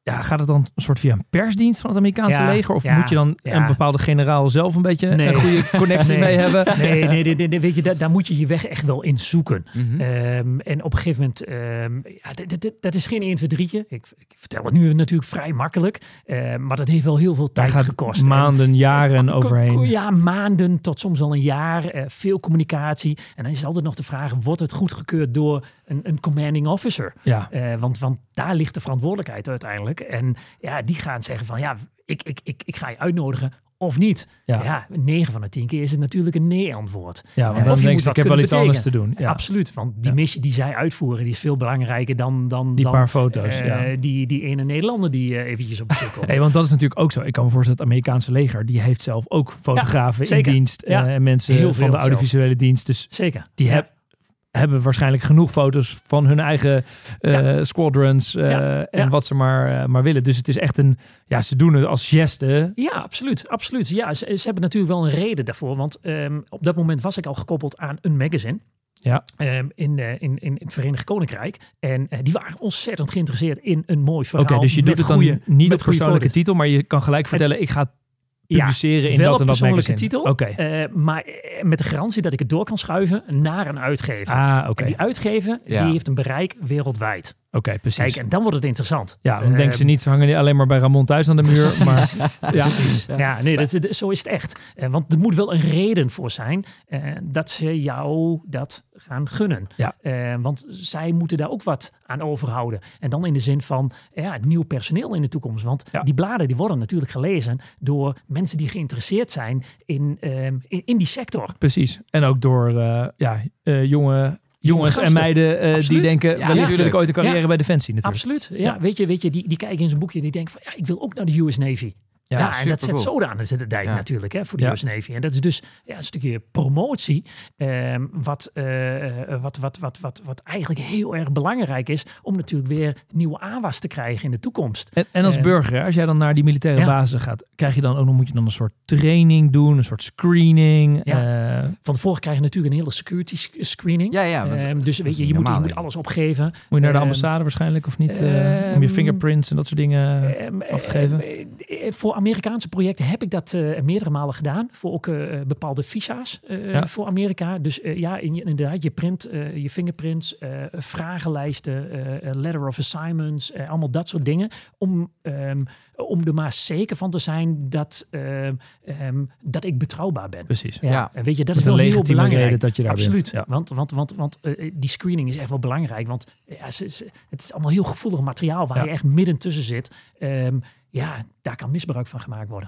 Speaker 3: ja, gaat het dan een soort via een persdienst van het Amerikaanse
Speaker 5: Ja,
Speaker 3: leger? Of
Speaker 5: ja,
Speaker 3: moet je dan
Speaker 5: ja.
Speaker 3: een bepaalde generaal zelf een beetje
Speaker 5: Nee.
Speaker 3: een goede connectie
Speaker 5: Nee.
Speaker 3: mee hebben?
Speaker 5: Nee, nee, nee, nee, nee, weet je, daar, daar moet je je weg echt wel in zoeken.
Speaker 4: Mhm.
Speaker 5: Ehm, en op een gegeven moment, ehm, ja, dit- dit- dit- dat is geen één, twee, drietje. Ik, ik vertel het nu natuurlijk vrij makkelijk. Ehm, maar dat heeft wel heel veel
Speaker 3: Daar
Speaker 5: tijd
Speaker 3: gaat
Speaker 5: gekost.
Speaker 3: maanden, jaren
Speaker 5: En- ko- ko-
Speaker 3: overheen.
Speaker 5: Ja, maanden tot soms al een jaar. eh, veel communicatie. En dan is het altijd nog de vraag, wordt het goedgekeurd door een, een commanding officer?
Speaker 3: Ja,
Speaker 5: Eh, want, want daar ligt de verantwoordelijkheid uiteindelijk. En ja, die gaan zeggen van ja, ik, ik, ik, ik ga je uitnodigen of niet.
Speaker 3: ja.
Speaker 5: Ja, negen van de tien keer is het natuurlijk een nee-antwoord.
Speaker 3: ja want
Speaker 5: Of
Speaker 3: dan
Speaker 5: je
Speaker 3: denk
Speaker 5: moet
Speaker 3: je, ik
Speaker 5: wat
Speaker 3: heb wel iets
Speaker 5: kunnen
Speaker 3: anders te doen. Ja.
Speaker 5: Absoluut, want die
Speaker 3: Ja.
Speaker 5: missie die zij uitvoeren, die is veel belangrijker dan, dan,
Speaker 3: Die
Speaker 5: dan
Speaker 3: paar foto's,
Speaker 5: eh,
Speaker 3: ja.
Speaker 5: die, die ene Nederlander die eh, eventjes op bezoek komt.
Speaker 3: Nee, want dat is natuurlijk ook zo. Ik kan me voorstellen, het Amerikaanse leger, die heeft zelf ook fotografen in
Speaker 5: zeker.
Speaker 3: dienst.
Speaker 5: Ja.
Speaker 3: eh, en mensen
Speaker 5: Heel
Speaker 3: van
Speaker 5: veel
Speaker 3: de audiovisuele dienst. Dus
Speaker 5: Zeker.
Speaker 3: die
Speaker 5: Ja.
Speaker 3: heb- hebben waarschijnlijk genoeg foto's van hun eigen eh,
Speaker 5: Ja.
Speaker 3: squadrons eh,
Speaker 5: Ja.
Speaker 3: en
Speaker 5: Ja.
Speaker 3: wat ze maar, eh, maar willen. Dus het is echt een, ja, ze doen het als geste.
Speaker 5: Ja, absoluut. absoluut. Ja, ze, ze hebben natuurlijk wel een reden daarvoor. Want ehm, op dat moment was ik al gekoppeld aan een magazine.
Speaker 3: Ja.
Speaker 5: ehm, in, eh, in, in, in het Verenigd Koninkrijk. En eh, die waren ontzettend geïnteresseerd in een mooi verhaal.
Speaker 3: Oké, dus je
Speaker 5: met
Speaker 3: doet het dan
Speaker 5: goede-
Speaker 3: niet
Speaker 5: met
Speaker 3: op
Speaker 5: goede
Speaker 3: persoonlijke
Speaker 5: foto's.
Speaker 3: titel, maar je kan gelijk vertellen, ik ga het
Speaker 5: Ja,
Speaker 3: publiceren in
Speaker 5: wel
Speaker 3: dat en
Speaker 5: op
Speaker 3: dat
Speaker 5: persoonlijke
Speaker 3: magazine.
Speaker 5: titel.
Speaker 3: Oké.
Speaker 5: eh, maar eh, met de garantie dat ik het door kan schuiven naar een uitgever.
Speaker 3: Ah, oké.
Speaker 5: En die uitgever
Speaker 4: Ja.
Speaker 5: die heeft een bereik wereldwijd.
Speaker 3: Oké, precies.
Speaker 5: Kijk, en dan wordt het interessant.
Speaker 3: ja, dan denken ze
Speaker 5: Ehm,
Speaker 3: niet, ze hangen niet alleen maar bij Ramon thuis aan de muur. maar ja,
Speaker 5: Ja, nee, dat, is- zo is het echt. Eh, want er moet wel een reden voor zijn eh, dat ze jou dat gaan gunnen.
Speaker 3: Ja.
Speaker 5: Eh, want zij moeten daar ook wat aan overhouden. En dan in de zin van ja, nieuw personeel in de toekomst. Want
Speaker 3: Ja.
Speaker 5: die bladen die worden natuurlijk gelezen door mensen die geïnteresseerd zijn in, ehm, in, in die sector.
Speaker 3: precies. En ook door eh, ja, eh, jonge jongens en
Speaker 5: gasten.
Speaker 3: meiden eh, die
Speaker 5: Absoluut.
Speaker 3: denken,
Speaker 4: Ja,
Speaker 3: wellicht wil ik
Speaker 4: natuurlijk.
Speaker 3: ooit een carrière
Speaker 5: Ja.
Speaker 3: bij Defensie natuurlijk.
Speaker 5: Absoluut. Ja,
Speaker 3: Ja.
Speaker 5: Weet je, weet je die, die kijken in zijn boekje en die denken van ja, ik wil ook naar de U S Navy.
Speaker 3: Ja,
Speaker 5: Ja, en dat zet
Speaker 4: supercool.
Speaker 5: zoden aan de dijk
Speaker 4: Ja.
Speaker 5: natuurlijk hè, voor de
Speaker 3: Ja.
Speaker 5: U S Navy. En dat is dus ja, een stukje promotie, ehm, wat, eh, eh, wat, wat, wat, wat, wat eigenlijk heel erg belangrijk is om natuurlijk weer nieuwe aanwas te krijgen in de toekomst.
Speaker 3: En, en als
Speaker 5: Eh,
Speaker 3: burger, hè, als jij dan naar die militaire
Speaker 5: Ja.
Speaker 3: basis gaat, krijg je dan ook nog, moet je dan een soort training doen, een soort screening.
Speaker 5: Ja.
Speaker 3: eh,
Speaker 5: Van tevoren krijg je natuurlijk een hele security sc- screening.
Speaker 4: Ja, ja. want
Speaker 5: Ehm, dus
Speaker 4: dat
Speaker 5: weet
Speaker 4: is
Speaker 5: je, je moet, je
Speaker 4: normaal,
Speaker 5: moet
Speaker 4: hè.
Speaker 5: alles opgeven.
Speaker 3: moet je naar de
Speaker 5: Ehm,
Speaker 3: ambassade waarschijnlijk of niet? eh, om je
Speaker 5: ehm,
Speaker 3: fingerprints en dat soort dingen
Speaker 5: Ehm,
Speaker 3: af te geven?
Speaker 5: eh, eh, voor Amerikaanse projecten heb ik dat eh, meerdere malen gedaan. Voor ook eh, bepaalde visa's eh,
Speaker 3: Ja.
Speaker 5: voor Amerika. Dus eh, ja, in, inderdaad, je print, eh, je fingerprints, eh, vragenlijsten, eh, eh, letter of assignments, eh, allemaal dat soort dingen. Om, ehm, om er maar zeker van te zijn dat, ehm, ehm, dat ik betrouwbaar ben.
Speaker 3: Precies.
Speaker 5: Ja,
Speaker 4: Ja.
Speaker 5: en weet je, dat
Speaker 3: Met
Speaker 5: is
Speaker 3: een
Speaker 5: wel heel
Speaker 3: legitieme
Speaker 5: belangrijk.
Speaker 3: reden dat je daar
Speaker 5: Absoluut.
Speaker 3: bent. Ja.
Speaker 5: Want, want, want, want eh, die screening is echt wel belangrijk. Want ja, ze, ze- het is allemaal heel gevoelig materiaal waar
Speaker 3: Ja.
Speaker 5: je echt midden tussen zit. Ehm, ja, daar kan misbruik van gemaakt worden.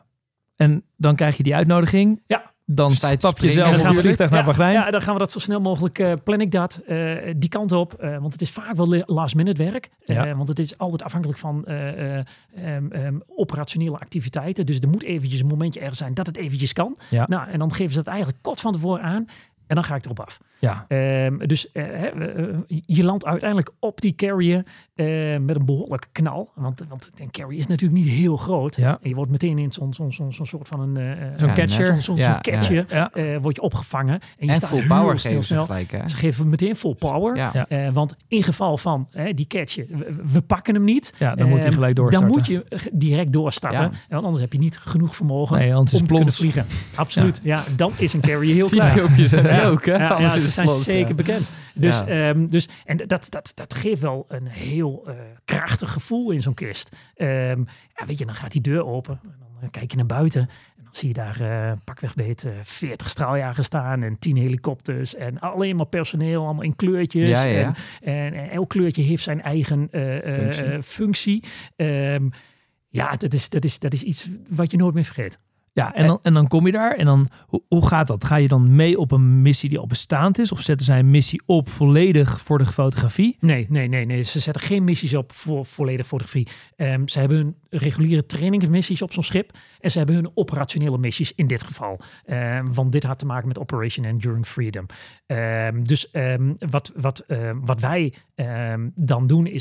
Speaker 3: En dan krijg je die uitnodiging.
Speaker 5: Ja.
Speaker 3: Dan
Speaker 4: Tijd
Speaker 3: stap je
Speaker 4: springen.
Speaker 3: zelf
Speaker 5: En
Speaker 3: op
Speaker 5: dan
Speaker 3: het
Speaker 5: gaan we-
Speaker 3: vliegtuig naar
Speaker 5: ja,
Speaker 3: Bahrein.
Speaker 5: Ja, dan gaan we dat zo snel mogelijk, eh, plan ik dat, eh, die kant op. eh, want het is vaak wel li- last minute werk. Eh,
Speaker 3: Ja.
Speaker 5: Want het is altijd afhankelijk van eh, eh, em, em, operationele activiteiten. Dus er moet eventjes een momentje ergens zijn dat het eventjes kan.
Speaker 3: Ja.
Speaker 5: Nou, en dan geven ze dat eigenlijk kort van tevoren aan. En dan ga ik erop af.
Speaker 3: Ja.
Speaker 5: Ehm, dus eh, hè, eh, je landt uiteindelijk op die carrier eh, met een behoorlijke knal. Want, want een carrier is natuurlijk niet heel groot.
Speaker 3: Ja.
Speaker 5: En je wordt meteen in zo'n zo'n zo'n zo'n soort van een eh,
Speaker 3: Zo'n
Speaker 4: Ja,
Speaker 3: catcher.
Speaker 4: net.
Speaker 5: zo'n zo'n
Speaker 4: Ja,
Speaker 5: catcher.
Speaker 3: ja.
Speaker 5: eh, word je opgevangen. En je
Speaker 4: En
Speaker 5: staat
Speaker 4: full
Speaker 5: heel
Speaker 4: power
Speaker 5: snel,
Speaker 4: geven ze
Speaker 5: snel.
Speaker 4: gelijk, hè?
Speaker 5: Ze geven meteen full power.
Speaker 4: Ja.
Speaker 3: Ja.
Speaker 5: Eh, want in geval van hè, die catcher, we, we pakken hem niet.
Speaker 3: Ja, dan moet hij
Speaker 5: Ehm,
Speaker 3: gelijk
Speaker 5: Dan
Speaker 3: doorstarten.
Speaker 5: moet je eh, direct doorstarten.
Speaker 4: Ja.
Speaker 5: Want anders heb je niet genoeg vermogen
Speaker 3: Nee, anders is
Speaker 5: om te
Speaker 3: het
Speaker 5: kunnen
Speaker 3: plons.
Speaker 5: vliegen. Absoluut. Ja. dan is een carrier heel
Speaker 4: Die
Speaker 5: klein.
Speaker 4: filmpjes zijn
Speaker 5: Ja.
Speaker 4: er ook, hè?
Speaker 5: Ja,
Speaker 4: Anders
Speaker 5: ja,
Speaker 4: is
Speaker 5: ze
Speaker 4: het
Speaker 5: zijn
Speaker 4: los,
Speaker 5: zeker
Speaker 4: ja.
Speaker 5: bekend. Dus,
Speaker 4: Ja.
Speaker 5: ehm, dus, en dat, dat, dat geeft wel een heel eh, krachtig gevoel in zo'n kist. Ehm, ja, weet je, dan gaat die deur open. En dan kijk je naar buiten. En dan zie je daar eh pakweg beet eh, veertig straaljagers staan. En tien helikopters. En alleen maar personeel. Allemaal in kleurtjes.
Speaker 4: Ja, ja, ja.
Speaker 5: En, en, en elk kleurtje heeft zijn eigen eh, eh,
Speaker 4: Functie.
Speaker 5: eh, functie. Ehm, ja, dat is, dat, is, dat is iets wat je nooit meer vergeet.
Speaker 3: Ja, en dan, en dan kom je daar en dan, hoe, hoe gaat dat? Ga je dan mee op een missie die al bestaand is? Of zetten zij een missie op volledig voor de fotografie?
Speaker 5: Nee, nee, nee, nee. Ze zetten geen missies op voor volledig fotografie. Ehm, ze hebben hun reguliere trainingsmissies op zo'n schip. En ze hebben hun operationele missies in dit geval. Ehm, want dit had te maken met Operation Enduring Freedom. Ehm, dus ehm, wat, wat, ehm, wat wij ehm, dan doen is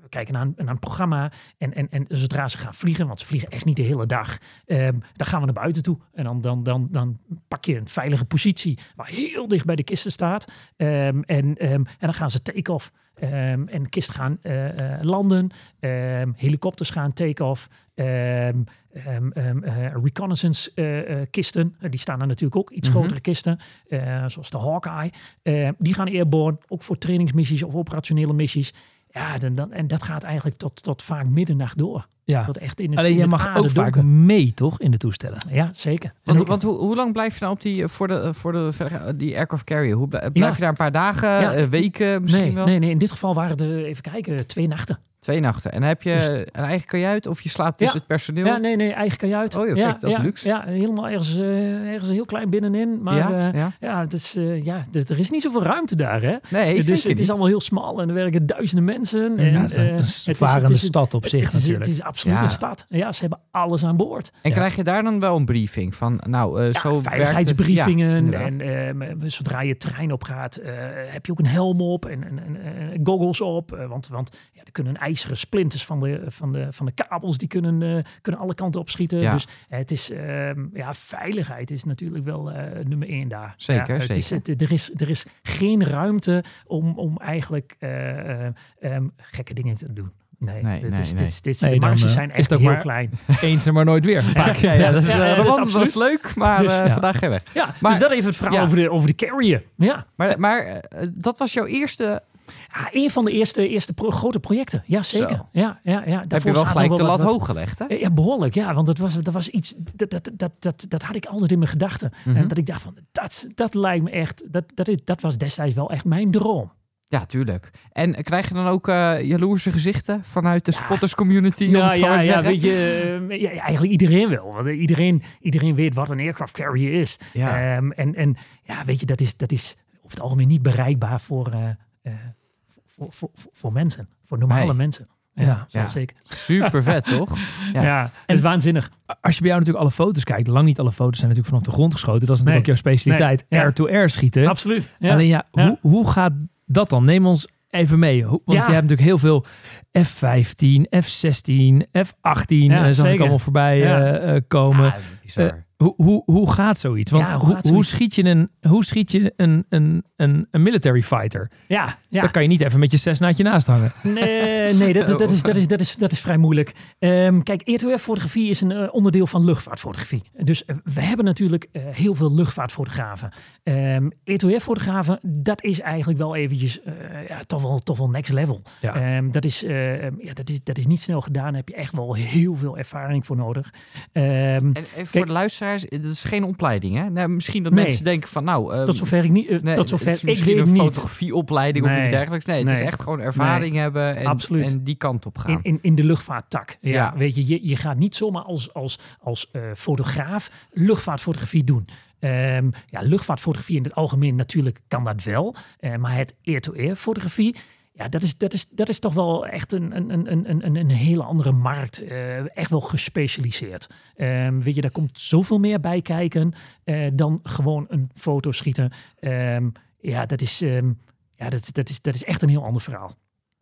Speaker 5: kijken naar een, naar een programma. En, en, en zodra ze gaan vliegen, want ze vliegen echt niet de hele dag. Um, dan gaan we naar buiten toe. En dan, dan, dan, dan pak je een veilige positie waar heel dicht bij de kisten staat. Um, en, um, en dan gaan ze take-off. Um, en kisten gaan uh, uh, landen. Um, helikopters gaan take-off. Um, um, um, uh, reconnaissance uh, uh, kisten. Uh, die staan er natuurlijk ook. Iets
Speaker 4: Mm-hmm.
Speaker 5: grotere kisten. Uh, zoals de Hawkeye. Uh, die gaan airborne. Ook voor trainingsmissies of operationele missies. Ja, dan, dan, en dat gaat eigenlijk tot, tot vaak middernacht door.
Speaker 3: Ja.
Speaker 5: Tot echt in het,
Speaker 3: Alleen
Speaker 5: in
Speaker 3: je
Speaker 5: het
Speaker 3: mag
Speaker 5: aarde
Speaker 3: ook vaak
Speaker 5: donker.
Speaker 3: mee, toch? In de toestellen.
Speaker 5: Ja, zeker.
Speaker 4: Want,
Speaker 5: Zeker.
Speaker 4: want hoe, hoe lang blijf je nou op die, voor de, voor de, die aircraft carrier? Hoe blijf, blijf
Speaker 5: Ja.
Speaker 4: je daar een paar dagen,
Speaker 5: Ja.
Speaker 4: uh, weken misschien
Speaker 5: nee,
Speaker 4: wel?
Speaker 5: nee, nee, in dit geval waren het, uh, even kijken, twee nachten.
Speaker 4: Twee nachten. En heb je
Speaker 5: Dus-
Speaker 4: een eigen kajuit of je slaapt tussen
Speaker 5: Ja.
Speaker 4: het personeel?
Speaker 5: Ja, nee, nee, eigen kajuit.
Speaker 4: Oh joh,
Speaker 5: ja,
Speaker 4: kijk, dat is
Speaker 5: ja,
Speaker 4: luxe.
Speaker 5: Ja, helemaal ergens, uh, ergens heel klein binnenin. Maar
Speaker 4: Ja,
Speaker 5: ja,
Speaker 4: ja.
Speaker 5: ja, het is, uh, ja het, er is niet zoveel ruimte daar, hè?
Speaker 4: Nee,
Speaker 5: dus
Speaker 4: zeker
Speaker 5: het is
Speaker 4: niet.
Speaker 5: allemaal heel smal en er werken duizenden mensen. En,
Speaker 3: Ja, het is een
Speaker 5: uh, het is-
Speaker 3: varende
Speaker 5: het is-
Speaker 3: stad op
Speaker 5: het-
Speaker 3: zich
Speaker 5: het is,
Speaker 3: natuurlijk.
Speaker 5: Het is absoluut
Speaker 4: Ja.
Speaker 5: een stad. Ja, ze hebben alles aan boord.
Speaker 4: En
Speaker 3: Ja.
Speaker 4: krijg je daar dan wel een briefing van, nou, uh,
Speaker 5: Ja,
Speaker 4: zo werkt het?
Speaker 5: veiligheidsbriefingen.
Speaker 4: Ja, inderdaad.
Speaker 5: en uh, zodra je trein op gaat, uh, heb je ook een helm op en, en, en uh, goggles op. Uh, want want ja, er kunnen ijzeren splinters van de, van de, van de kabels, die kunnen, uh, kunnen alle kanten opschieten.
Speaker 4: Ja.
Speaker 5: Dus uh, het is, uh, ja, veiligheid is natuurlijk wel uh, nummer één daar.
Speaker 4: Zeker,
Speaker 5: ja, het
Speaker 4: zeker.
Speaker 5: Is, het, er, is, er is geen ruimte om, om eigenlijk uh, uh, um, gekke dingen te doen. Nee,
Speaker 4: Nee,
Speaker 5: dit
Speaker 4: nee,
Speaker 5: is,
Speaker 4: nee.
Speaker 5: Dit is, dit is,
Speaker 3: Nee,
Speaker 5: de
Speaker 3: dan,
Speaker 5: marges
Speaker 3: uh,
Speaker 5: zijn
Speaker 3: is
Speaker 5: echt
Speaker 3: het ook
Speaker 5: heel
Speaker 3: maar-
Speaker 5: klein.
Speaker 3: Eens en maar nooit weer. Vaak.
Speaker 4: Ja, ja, dat is,
Speaker 5: Ja,
Speaker 4: uh,
Speaker 5: ja,
Speaker 4: dat
Speaker 5: dat is
Speaker 4: was- dat is leuk, maar
Speaker 5: Dus,
Speaker 4: uh,
Speaker 5: ja.
Speaker 4: vandaag geen weg.
Speaker 5: Ja,
Speaker 4: Maar-
Speaker 5: dus dat even het verhaal
Speaker 4: ja.
Speaker 5: over, de, over de carrier. Ja.
Speaker 4: Maar, maar uh, dat was jouw eerste...
Speaker 5: Ja, een van de eerste, eerste pro- grote projecten. Ja, zeker.
Speaker 4: Zo.
Speaker 5: Ja, ja, ja.
Speaker 4: Heb je wel gelijk de lat hoog gelegd, hè?
Speaker 5: Ja, behoorlijk. Ja, want dat was, dat was iets... Dat, dat, dat, dat, dat had ik altijd in mijn gedachten.
Speaker 4: Mhm.
Speaker 5: En dat ik dacht van, dat, dat lijkt me echt... Dat, dat, is, dat was destijds wel echt mijn droom.
Speaker 4: Ja, tuurlijk. En krijg je dan ook uh, jaloerse gezichten vanuit de
Speaker 5: Ja.
Speaker 4: spotters community? om
Speaker 5: Nou
Speaker 4: het zo maar
Speaker 5: ja,
Speaker 4: te
Speaker 5: ja,
Speaker 4: zeggen?
Speaker 5: weet je... uh, ja, eigenlijk iedereen wel. Want iedereen, iedereen weet wat een aircraft carrier is.
Speaker 4: Ja.
Speaker 5: Um, en, en ja, weet je, dat is, dat is over het algemeen niet bereikbaar voor, uh, uh, voor, voor, voor, voor mensen. Voor normale
Speaker 4: Nee.
Speaker 5: mensen. Ja,
Speaker 3: Ja.
Speaker 5: ja.
Speaker 4: Ja.
Speaker 5: zeker.
Speaker 4: Super vet, toch?
Speaker 5: Ja,
Speaker 4: Ja.
Speaker 5: het is waanzinnig.
Speaker 3: Als je bij jou natuurlijk alle foto's kijkt, lang niet alle foto's zijn natuurlijk vanaf de grond geschoten. Dat is natuurlijk
Speaker 5: Nee.
Speaker 3: ook jouw specialiteit.
Speaker 5: Nee. Ja.
Speaker 3: Air-to-air schieten.
Speaker 5: Absoluut. Ja.
Speaker 3: Alleen ja,
Speaker 5: Ja.
Speaker 3: Hoe, hoe gaat dat dan? Neem ons even mee. Hoe- Want
Speaker 5: Ja.
Speaker 3: je hebt natuurlijk heel veel F vijftien, F zestien, F achttien.
Speaker 5: Ja,
Speaker 3: eh, zag ik
Speaker 5: zeker.
Speaker 3: allemaal voorbij
Speaker 5: Ja.
Speaker 3: eh, eh, komen.
Speaker 4: Ah, bizar.
Speaker 3: Eh, Hoe, hoe, hoe gaat zoiets? Want
Speaker 5: Ja, hoe
Speaker 3: hoe,
Speaker 5: gaat
Speaker 3: hoe
Speaker 5: zoiets?
Speaker 3: schiet je een, hoe schiet je een, een, een, een military fighter?
Speaker 5: Ja, ja.
Speaker 3: Dan kan je niet even met je Cessnaatje naast hangen.
Speaker 5: Nee, nee dat, dat, is, dat, is, dat, is, dat is vrij moeilijk. Um, kijk, air-to-air-fotografie is een uh, onderdeel van luchtvaartfotografie. Dus uh, we hebben natuurlijk uh, heel veel luchtvaartfotografen. Um, air-to-air-fotografen, dat is eigenlijk wel eventjes uh, ja, toch, wel, toch wel next level.
Speaker 3: Ja.
Speaker 5: Um, dat, is, uh, um, ja, dat, is, dat is niet snel gedaan. Daar heb je echt wel heel veel ervaring voor nodig. Um,
Speaker 4: En even voor
Speaker 5: Kijk-
Speaker 4: de luisteraars, dat is geen opleiding, hè? Nou, misschien dat
Speaker 5: Nee.
Speaker 4: mensen denken van, nou... uh,
Speaker 5: tot zover ik niet, uh,
Speaker 4: nee,
Speaker 5: tot zover
Speaker 4: het is
Speaker 5: ik
Speaker 4: misschien
Speaker 5: weet
Speaker 4: een
Speaker 5: niet.
Speaker 4: fotografieopleiding of
Speaker 5: Nee.
Speaker 4: iets dergelijks. Nee, het is
Speaker 5: Nee.
Speaker 4: echt gewoon ervaring hebben en,
Speaker 5: Absoluut.
Speaker 4: en die kant op gaan.
Speaker 5: In, in, in de luchtvaarttak. Ja,
Speaker 4: Ja.
Speaker 5: Weet je, je, je gaat niet zomaar als, als, als uh, fotograaf luchtvaartfotografie doen. Um, ja, luchtvaartfotografie in het algemeen natuurlijk kan dat wel. Uh, maar het air-to-air fotografie, ja, dat is, dat is, dat is toch wel echt een, een, een, een, een hele andere markt. Uh, echt wel gespecialiseerd. Um, weet je, daar komt zoveel meer bij kijken uh, dan gewoon een foto schieten. Um, ja, dat is, um, ja dat, dat, is, dat is echt een heel ander verhaal.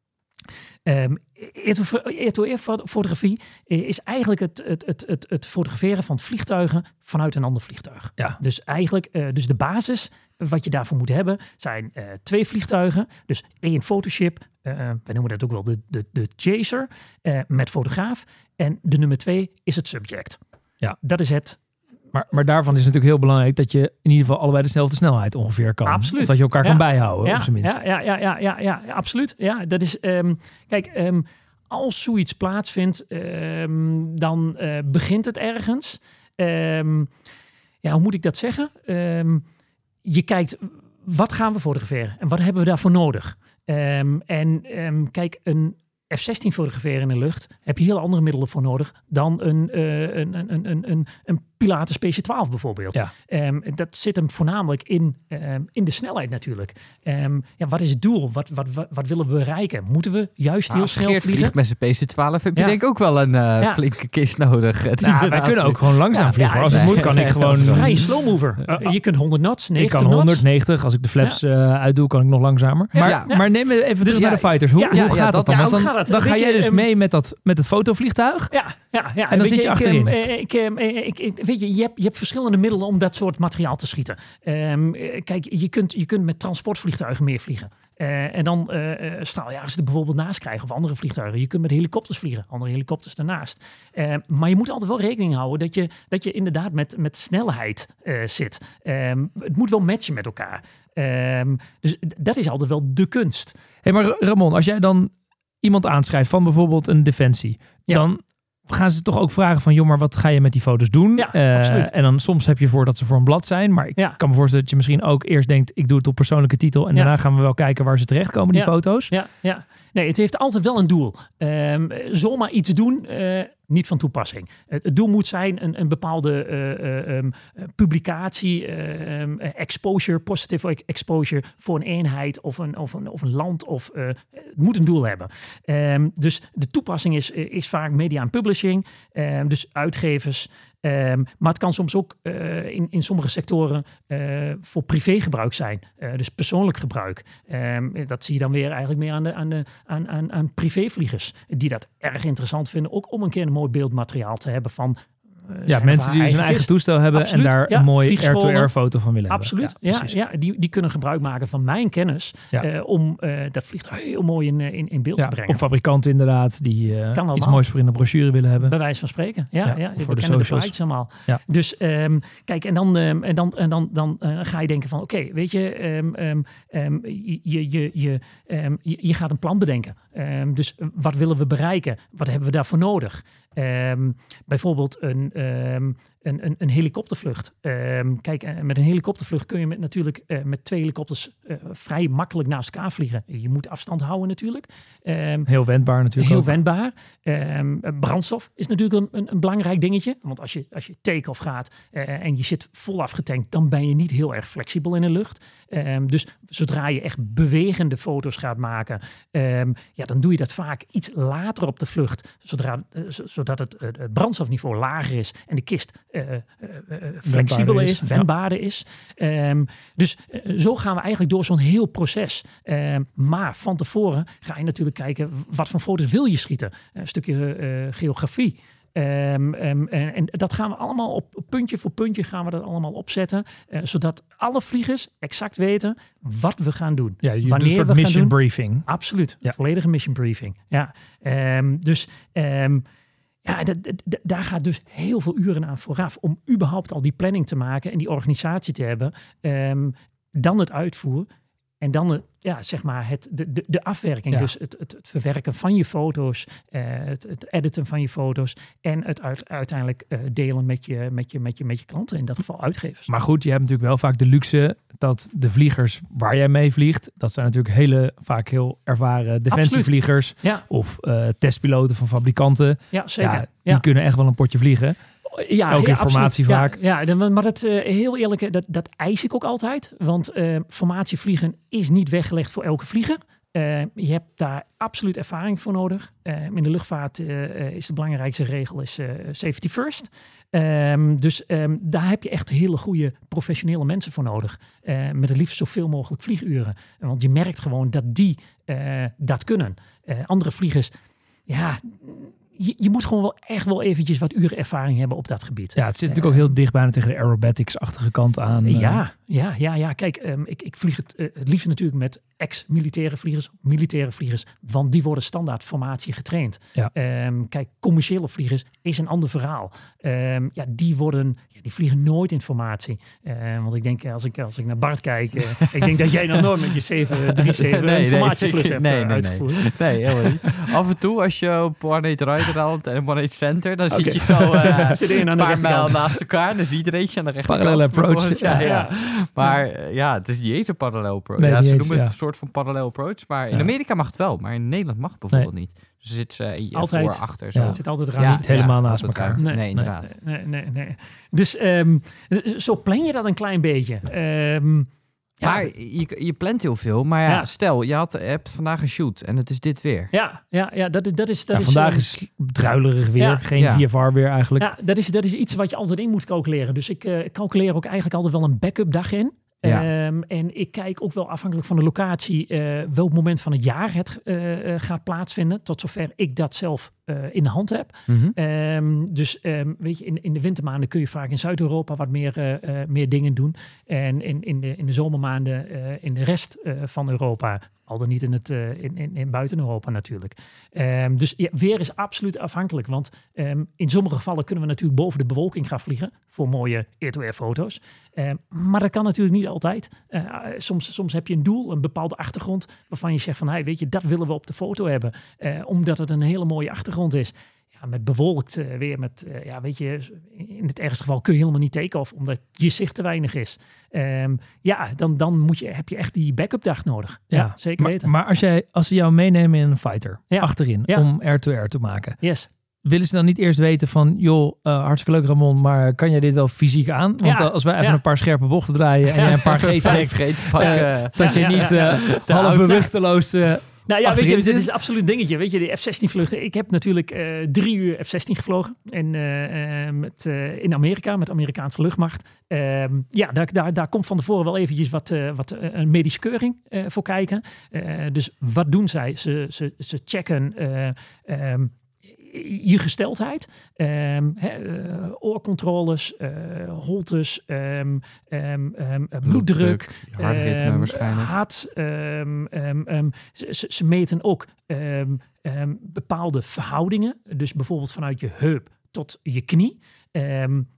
Speaker 5: Um, air-to-air-fotografie is eigenlijk het, het, het, het, het fotograferen van vliegtuigen vanuit een ander vliegtuig.
Speaker 3: Ja.
Speaker 5: Dus eigenlijk, uh, dus de basis wat je daarvoor moet hebben zijn uh, twee vliegtuigen. Dus één fotoship, uh, we noemen dat ook wel de, de, de chaser, uh, met fotograaf. En de nummer twee is het subject.
Speaker 3: Ja.
Speaker 5: Dat is het.
Speaker 3: Maar, maar daarvan is het natuurlijk heel belangrijk dat je in ieder geval allebei dezelfde snelheid ongeveer kan.
Speaker 5: Absoluut.
Speaker 3: Of dat je elkaar
Speaker 5: Ja.
Speaker 3: kan bijhouden,
Speaker 5: Ja,
Speaker 3: op zijn minst.
Speaker 5: ja, ja, ja, ja, ja, ja, ja, absoluut. Ja, dat is, um, kijk, um, als zoiets plaatsvindt, um, dan uh, begint het ergens. Um, ja, hoe moet ik dat zeggen? Um, je kijkt, wat gaan we fotograferen? En wat hebben we daarvoor nodig? Um, en um, kijk, een F zestien fotograferen in de lucht heb je heel andere middelen voor nodig dan een, uh, een, een, een, een, een Pilatus P C twaalf bijvoorbeeld.
Speaker 3: Ja.
Speaker 5: Um, dat zit hem voornamelijk in, um, in de snelheid natuurlijk. Um, ja, wat is het doel? Wat, wat, wat, wat willen we bereiken? Moeten we juist heel
Speaker 4: Als
Speaker 5: snel
Speaker 4: Geert
Speaker 5: vliegen?
Speaker 4: vliegt met zijn P C twaalf heb je
Speaker 5: Ja.
Speaker 4: denk ik ook wel een uh,
Speaker 5: Ja.
Speaker 4: flinke kist nodig. uh, die
Speaker 3: Nou, wij
Speaker 4: ernaast
Speaker 3: kunnen ook
Speaker 4: vliegt.
Speaker 3: gewoon langzaam
Speaker 5: Ja,
Speaker 3: vliegen.
Speaker 5: ja,
Speaker 3: Als het
Speaker 4: nee.
Speaker 3: moet, kan ik
Speaker 4: Nee,
Speaker 3: gewoon...
Speaker 4: dat is wel-
Speaker 5: Vrij slow mover. Uh, je kunt honderd knots,
Speaker 3: Ik
Speaker 5: negentig
Speaker 3: kan
Speaker 5: knots.
Speaker 3: honderdnegentig. Als ik de flaps uh, uitdoe, kan ik nog langzamer.
Speaker 5: Ja.
Speaker 3: Maar,
Speaker 4: Ja.
Speaker 3: maar neem even terug
Speaker 4: Dus
Speaker 3: naar
Speaker 4: ja,
Speaker 3: de fighters. Hoe,
Speaker 5: ja,
Speaker 3: hoe
Speaker 5: ja,
Speaker 3: gaat
Speaker 4: ja,
Speaker 3: dat
Speaker 4: dat-
Speaker 3: dan?
Speaker 5: ja,
Speaker 3: Want
Speaker 5: hoe
Speaker 3: dan,
Speaker 5: gaat het?
Speaker 3: dan ga
Speaker 5: Weet
Speaker 3: jij
Speaker 5: je,
Speaker 3: dus
Speaker 5: um,
Speaker 3: mee met, dat, met het fotovliegtuig.
Speaker 5: Ja, ja, ja.
Speaker 3: En dan
Speaker 5: weet
Speaker 3: zit je achterin.
Speaker 5: Ik, um, ik, um, ik, ik, weet je, je hebt, je hebt verschillende middelen om dat soort materiaal te schieten. Um, kijk, je kunt, je kunt met transportvliegtuigen meer vliegen. Uh, en dan uh, straaljagers er bijvoorbeeld naast krijgen of andere vliegtuigen. Je kunt met helikopters vliegen, andere helikopters ernaast. Uh, maar je moet altijd wel rekening houden dat je, dat je inderdaad met, met snelheid uh, zit. Um, het moet wel matchen met elkaar. Um, dus dat is altijd wel de kunst.
Speaker 3: Hey, maar Ramon, als jij dan iemand aanschrijft van bijvoorbeeld een defensie,
Speaker 5: Ja.
Speaker 3: dan gaan ze toch ook vragen van, joh, maar wat ga je met die foto's doen?
Speaker 5: Ja,
Speaker 3: Uh,
Speaker 5: absoluut.
Speaker 3: En dan soms heb je voor dat ze voor een blad zijn, maar ik
Speaker 5: Ja.
Speaker 3: kan me voorstellen dat je misschien ook eerst denkt, ik doe het op persoonlijke titel en
Speaker 5: Ja.
Speaker 3: daarna gaan we wel kijken waar ze terechtkomen, die
Speaker 5: Ja.
Speaker 3: foto's.
Speaker 5: Ja, ja. Nee, het heeft altijd wel een doel. Um, zomaar iets doen, uh, niet van toepassing. Het, het doel moet zijn een, een bepaalde uh, uh, um, publicatie, uh, um, exposure, positive exposure voor een eenheid of een, of een, of een land. Of, uh, het moet een doel hebben. Um, dus de toepassing is, is vaak media en publishing. Um, dus uitgevers. Um, maar het kan soms ook uh, in, in sommige sectoren uh, voor privégebruik zijn. Uh, dus persoonlijk gebruik. Um, dat zie je dan weer eigenlijk meer aan, de, aan, de, aan, aan, aan privévliegers. Die dat erg interessant vinden. Ook om een keer een mooi beeldmateriaal te hebben van... Uh,
Speaker 3: Ja,
Speaker 5: zijn
Speaker 3: mensen die dus een eigen
Speaker 5: kist.
Speaker 3: toestel hebben
Speaker 5: Absoluut,
Speaker 3: en daar
Speaker 5: ja,
Speaker 3: een mooie
Speaker 5: vliegscholen.
Speaker 3: R twee R foto van willen
Speaker 5: Absoluut,
Speaker 3: hebben.
Speaker 5: ja,
Speaker 3: precies.
Speaker 5: ja, die, die kunnen gebruik maken van mijn kennis
Speaker 3: Ja.
Speaker 5: uh, om uh, dat vliegtuig heel mooi in, uh, in, in beeld
Speaker 3: Ja,
Speaker 5: te brengen.
Speaker 3: of fabrikanten inderdaad die uh,
Speaker 5: allemaal.
Speaker 3: iets moois voor in de brochure willen hebben.
Speaker 5: Bij wijze van spreken. Ja,
Speaker 3: Ja,
Speaker 5: ja,
Speaker 3: of
Speaker 5: we
Speaker 3: voor de
Speaker 5: kennen de
Speaker 3: socials.
Speaker 5: plaatjes allemaal.
Speaker 3: Ja.
Speaker 5: Dus um, kijk, en dan, um, en dan, en dan, dan uh, ga je denken van... Oké, okay, weet je, um, um, um, je, je, je, um, je, je gaat een plan bedenken. Um, dus wat willen we bereiken? Wat hebben we daarvoor nodig? Um, bijvoorbeeld een, um, een, een, een helikoptervlucht. Um, kijk, met een helikoptervlucht kun je met, natuurlijk uh, met twee helikopters uh, vrij makkelijk naast elkaar vliegen. Je moet afstand houden natuurlijk. Um,
Speaker 3: Heel wendbaar natuurlijk
Speaker 5: Heel
Speaker 3: ook.
Speaker 5: wendbaar. Um, brandstof is natuurlijk een, een, een belangrijk dingetje. Want als je, als je take-off gaat uh, en je zit vol afgetankt, dan ben je niet heel erg flexibel in de lucht. Um, dus zodra je echt bewegende foto's gaat maken, um, ja, dan doe je dat vaak iets later op de vlucht. Zodra, uh, zodat het, uh, het brandstofniveau lager is en de kist uh, uh, uh, flexibeler is,
Speaker 3: is,
Speaker 5: wendbaarder ja. is. Um, dus uh, zo gaan we eigenlijk door zo'n heel proces. Um, maar van tevoren ga je natuurlijk kijken, wat voor foto's wil je schieten? Een stukje uh, geografie. Um, um, en, en dat gaan we allemaal op puntje voor puntje gaan we dat allemaal opzetten. Uh, zodat alle vliegers exact weten wat we gaan doen.
Speaker 3: Ja, je doet
Speaker 5: wanneer
Speaker 3: een soort
Speaker 5: we gaan
Speaker 3: mission
Speaker 5: doen.
Speaker 3: briefing.
Speaker 5: Absoluut,
Speaker 3: Ja.
Speaker 5: volledige mission briefing. Ja, um, dus um, ja, d- d- d- daar gaat dus heel veel uren aan vooraf om überhaupt al die planning te maken en die organisatie te hebben. Um, dan het uitvoeren. En dan het, ja, zeg maar het, de, de, de afwerking.
Speaker 3: Ja.
Speaker 5: Dus het, het, het verwerken van je foto's. Uh, het, het editen van je foto's. En het uit, uiteindelijk uh, delen met je, met, je, met, je, met je klanten. In dat geval uitgevers.
Speaker 3: Maar goed, je hebt natuurlijk wel vaak de luxe dat de vliegers waar jij mee vliegt, dat zijn natuurlijk hele, vaak heel ervaren defensievliegers.
Speaker 5: Ja,
Speaker 3: Of uh, testpiloten van fabrikanten.
Speaker 5: ja zeker.
Speaker 3: Ja, die
Speaker 5: Ja.
Speaker 3: kunnen echt wel een potje vliegen.
Speaker 5: Ja,
Speaker 3: Ook
Speaker 5: ja,
Speaker 3: informatie
Speaker 5: absoluut.
Speaker 3: vaak.
Speaker 5: Ja, ja, maar dat, uh, heel eerlijk, dat, dat eis ik ook altijd. Want uh, formatievliegen is niet weggelegd voor elke vlieger. Uh, je hebt daar absoluut ervaring voor nodig. Uh, in de luchtvaart uh, is de belangrijkste regel is, uh, safety first. Um, dus um, daar heb je echt hele goede professionele mensen voor nodig. Uh, met het liefst zoveel mogelijk vlieguren. Want je merkt gewoon dat die uh, dat kunnen. Uh, andere vliegers, ja... Je, je moet gewoon wel echt wel eventjes wat uren ervaring hebben op dat gebied.
Speaker 3: Ja, het zit natuurlijk ook heel dicht bijna tegen de aerobatics-achtige kant aan. Uh,
Speaker 5: Ja, ja, ja, ja. Kijk, um, ik, ik vlieg het, uh, het liefst natuurlijk met ex-militaire vliegers, militaire vliegers, want die worden standaard formatie getraind.
Speaker 3: Ja.
Speaker 5: Um, kijk, commerciële vliegers is een ander verhaal. Um, ja, die worden, ja, die vliegen nooit in formatie. Uh, want ik denk, als ik, als ik naar Bart kijk, uh, ik denk dat jij nog nooit met je zeven drie zeven
Speaker 4: Nee, nee,
Speaker 5: formatievlucht
Speaker 4: zeker.
Speaker 5: hebt
Speaker 4: Nee,
Speaker 5: uh,
Speaker 4: nee, nee.
Speaker 5: uitgevoerd.
Speaker 4: Nee, helemaal niet. Af en toe, als je op One Eight Riderland en One Eight Center, dan
Speaker 5: Oké.
Speaker 4: zit je zo uh,
Speaker 5: Zit één aan
Speaker 4: een
Speaker 5: de
Speaker 4: paar
Speaker 5: rechterkant.
Speaker 4: mijl naast elkaar. Dan zie je er eentje aan de rechterkant.
Speaker 3: Parallel approach.
Speaker 4: bijvoorbeeld. Ja,
Speaker 5: Ja,
Speaker 4: ja. Maar uh, ja, het is niet eens een parallel approach.
Speaker 3: Nee,
Speaker 4: ja,
Speaker 3: niet
Speaker 4: ze
Speaker 3: eens,
Speaker 4: noemen het
Speaker 3: ja.
Speaker 4: een soort van parallel approach. Maar in
Speaker 3: Ja.
Speaker 4: Amerika mag het wel, maar in Nederland mag het bijvoorbeeld niet. Dus zit ze uh,
Speaker 5: Altijd.
Speaker 4: voor, achter, zo.
Speaker 3: Ja.
Speaker 5: Het zit altijd raar.
Speaker 3: Ja, niet helemaal naast
Speaker 4: altijd
Speaker 3: elkaar.
Speaker 4: raar.
Speaker 5: Nee.
Speaker 4: Nee, inderdaad.
Speaker 5: Nee, nee, nee. Dus um, zo plan je dat een klein beetje. Um, ja.
Speaker 4: Maar je, je plant heel veel. Maar ja,
Speaker 5: Ja.
Speaker 4: stel, je had, hebt vandaag een shoot en het is dit weer.
Speaker 5: Ja, ja, ja, dat, dat is... Dat
Speaker 3: Ja,
Speaker 5: is
Speaker 3: vandaag
Speaker 5: um,
Speaker 3: is druilerig weer.
Speaker 5: Ja.
Speaker 3: Geen
Speaker 4: Ja.
Speaker 3: V F R weer eigenlijk.
Speaker 5: Ja, dat is, dat is iets wat je altijd in moet calculeren. Dus ik uh, calculeer ook eigenlijk altijd wel een backup dag in.
Speaker 4: Ja.
Speaker 5: Um, en ik kijk ook wel afhankelijk van de locatie uh, welk moment van het jaar het uh, uh, gaat plaatsvinden. Tot zover ik dat zelf uh, in de hand heb.
Speaker 4: Mm-hmm.
Speaker 5: Um, dus um, weet je, in, in de wintermaanden kun je vaak in Zuid-Europa wat meer, uh, uh, meer dingen doen. En in, in, de, in de zomermaanden uh, in de rest uh, van Europa. Al dan niet in, het, uh, in, in, in buiten Europa natuurlijk. Um, dus ja, weer is absoluut afhankelijk. Want um, in sommige gevallen kunnen we natuurlijk boven de bewolking gaan vliegen. Voor mooie air-to-air foto's. Um, maar dat kan natuurlijk niet altijd. Uh, soms, soms heb je een doel, een bepaalde achtergrond. Waarvan je zegt van, hey, weet je, dat willen we op de foto hebben. Uh, omdat het een hele mooie achtergrond is. Ja, met bewolkt uh, weer, met, uh, ja, weet je, in het ergste geval kun je helemaal niet take-off, omdat je zicht te weinig is. Um, ja, dan, dan moet je, heb je echt die backup dag nodig. Ja, ja zeker
Speaker 3: maar,
Speaker 5: weten.
Speaker 3: Maar als, jij, als ze jou meenemen in een fighter,
Speaker 5: Ja.
Speaker 3: achterin,
Speaker 5: Ja.
Speaker 3: om air-to-air te maken.
Speaker 5: Yes.
Speaker 3: Willen ze dan niet eerst weten van, joh, uh, hartstikke leuk Ramon, maar kan jij dit wel fysiek aan? Want
Speaker 5: Ja.
Speaker 3: uh, als wij even
Speaker 5: Ja.
Speaker 3: een paar scherpe bochten draaien en jij een paar G trekt,
Speaker 4: Vergeet
Speaker 3: uh, dat je
Speaker 5: Ja,
Speaker 3: niet
Speaker 5: ja,
Speaker 3: uh, half bewusteloos... Uh,
Speaker 5: Nou ja, weet je,
Speaker 3: achterin
Speaker 5: dit
Speaker 3: zit.
Speaker 5: is absoluut een dingetje. Weet je, de F zestien vluchten. Ik heb natuurlijk uh, drie uur F zestien gevlogen. En uh, uh, met, uh, in Amerika, met de Amerikaanse luchtmacht. Uh, ja, daar, daar, daar komt van tevoren wel eventjes wat, uh, wat uh, een medische keuring uh, voor kijken. Uh, dus wat doen zij? Ze, ze, ze checken... Uh, um, je gesteldheid, um, he, uh, oorcontroles, uh, holtes, um, um, um, bloeddruk,
Speaker 4: hartritme
Speaker 5: um,
Speaker 4: waarschijnlijk.
Speaker 5: hart. Um, um, um, ze, ze meten ook um, um, bepaalde verhoudingen. Dus bijvoorbeeld vanuit je heup tot je knie. Um,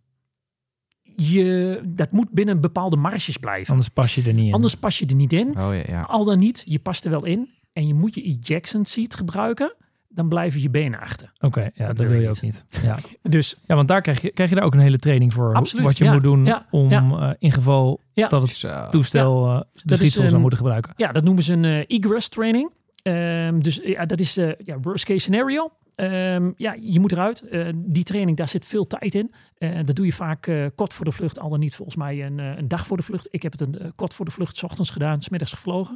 Speaker 5: je, dat moet binnen bepaalde marges blijven.
Speaker 3: Anders pas je er niet in.
Speaker 5: Anders pas je er niet in.
Speaker 4: Oh ja, ja.
Speaker 5: Al dan niet, je past er wel in. En je moet je ejection seat gebruiken. Dan blijven je benen achter.
Speaker 3: Oké, okay, ja, dat, dat wil je ook niet. Ja.
Speaker 5: Dus,
Speaker 3: ja, want daar krijg je, krijg je daar ook een hele training voor.
Speaker 5: Absoluut,
Speaker 3: Wat je
Speaker 5: ja,
Speaker 3: moet doen
Speaker 5: ja,
Speaker 3: om
Speaker 5: ja.
Speaker 3: uh, in geval
Speaker 5: Ja.
Speaker 3: dat het
Speaker 4: Zo.
Speaker 3: toestel uh, de
Speaker 5: Dat
Speaker 3: schietsel
Speaker 5: is,
Speaker 3: zou
Speaker 5: um,
Speaker 3: moeten gebruiken.
Speaker 5: Ja, dat noemen ze een uh, egress training. Um, dus ja, dat is uh, ja, worst case scenario. Um, ja, je moet eruit. Uh, die training, daar zit veel tijd in. Uh, dat doe je vaak uh, kort voor de vlucht. Al dan niet volgens mij een, uh, een dag voor de vlucht. Ik heb het een uh, kort voor de vlucht 's ochtends gedaan, 's middags gevlogen.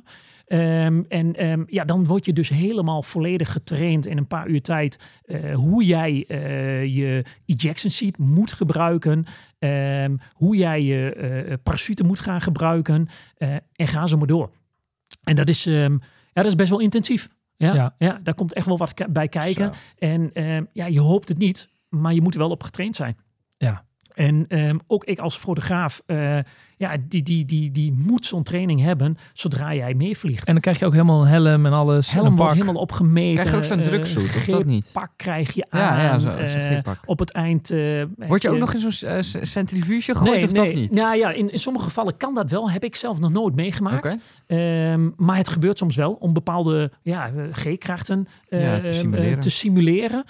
Speaker 5: Um, en um, ja, dan word je dus helemaal volledig getraind in een paar uur tijd. Uh, hoe jij uh, je ejection seat moet gebruiken. Um, hoe jij je uh, parachute moet gaan gebruiken. Uh, en ga zo maar door. En dat is, um, ja, dat is best wel intensief. Ja,
Speaker 3: Ja.
Speaker 5: ja. daar komt echt wel wat k- bij kijken.
Speaker 4: Zo.
Speaker 5: En um, ja, je hoopt het niet, maar je moet er wel op getraind zijn.
Speaker 3: Ja.
Speaker 5: En um, ook ik als fotograaf, uh, ja, die, die, die, die moet zo'n training hebben zodra jij meevliegt.
Speaker 3: En dan krijg je ook helemaal een helm en alles. en
Speaker 5: Helm
Speaker 3: een
Speaker 5: wordt
Speaker 3: pak.
Speaker 5: helemaal opgemeten.
Speaker 4: Krijg je ook zo'n
Speaker 5: uh,
Speaker 4: druksuit, of dat niet?
Speaker 5: Pak krijg je aan.
Speaker 4: Ja, ja, zo- zo'n
Speaker 5: uh,
Speaker 4: grippak.
Speaker 5: op het eind. Uh,
Speaker 4: Word je
Speaker 5: heb
Speaker 4: ook nog in zo'n uh, centrifuge gegooid
Speaker 5: nee,
Speaker 4: of
Speaker 5: nee.
Speaker 4: dat niet?
Speaker 5: Nou ja, in, in sommige gevallen kan dat wel. Heb ik zelf nog nooit meegemaakt.
Speaker 4: Oké.
Speaker 5: Um, maar het gebeurt soms wel om bepaalde ja, uh, G-krachten uh,
Speaker 4: Ja, te simuleren.
Speaker 5: uh, te simuleren.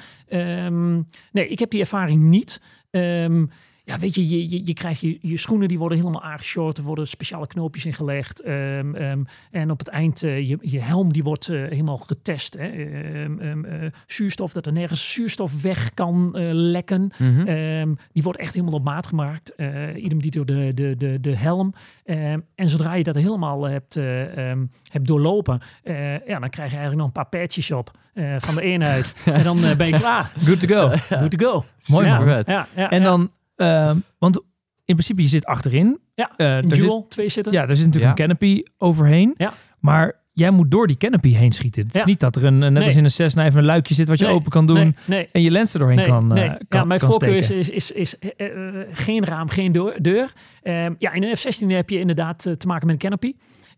Speaker 5: Um, nee, ik heb die ervaring niet. Um, Ja, weet je, je, je, je krijgt je, je schoenen die worden helemaal aangeshort. Er worden speciale knoopjes ingelegd. Um, um, en op het eind, uh, je, je helm die wordt uh, helemaal getest. Hè. Um, um, uh, zuurstof, dat er nergens zuurstof weg kan uh, lekken.
Speaker 4: Mm-hmm.
Speaker 5: Um, die wordt echt helemaal op maat gemaakt. Uh, idem die door de, de, de, de helm. Um, en zodra je dat helemaal hebt, uh, um, hebt doorlopen, uh, ja, dan krijg je eigenlijk nog een paar patches op uh, van de eenheid. En dan uh, ben je klaar.
Speaker 3: Good to go.
Speaker 5: Good to go.
Speaker 3: Mooi
Speaker 5: ja,
Speaker 3: man.
Speaker 4: vet.
Speaker 5: Ja, ja,
Speaker 3: En
Speaker 5: ja.
Speaker 3: dan, uh, want in principe je zit achterin.
Speaker 5: Ja,
Speaker 3: Uh,
Speaker 5: een
Speaker 3: daar
Speaker 5: dual, twee zitten.
Speaker 3: Zit, ja, er zit natuurlijk
Speaker 4: Ja.
Speaker 3: een canopy overheen.
Speaker 5: Ja.
Speaker 3: Maar jij moet door die canopy heen schieten. Het is
Speaker 5: Ja.
Speaker 3: niet dat er een, net
Speaker 5: Nee.
Speaker 3: als in een Cessna even een luikje zit wat je
Speaker 5: Nee,
Speaker 3: open kan doen.
Speaker 5: Nee, nee.
Speaker 3: En je lens er doorheen
Speaker 5: Nee,
Speaker 3: kan, uh,
Speaker 5: nee.
Speaker 3: kan,
Speaker 5: ja, mijn
Speaker 3: kan
Speaker 5: voorkeur is,
Speaker 3: steken.
Speaker 5: is, is, is uh, uh, geen raam, geen deur. deur. Um, ja, in een F zestien heb je inderdaad uh, te maken met een canopy.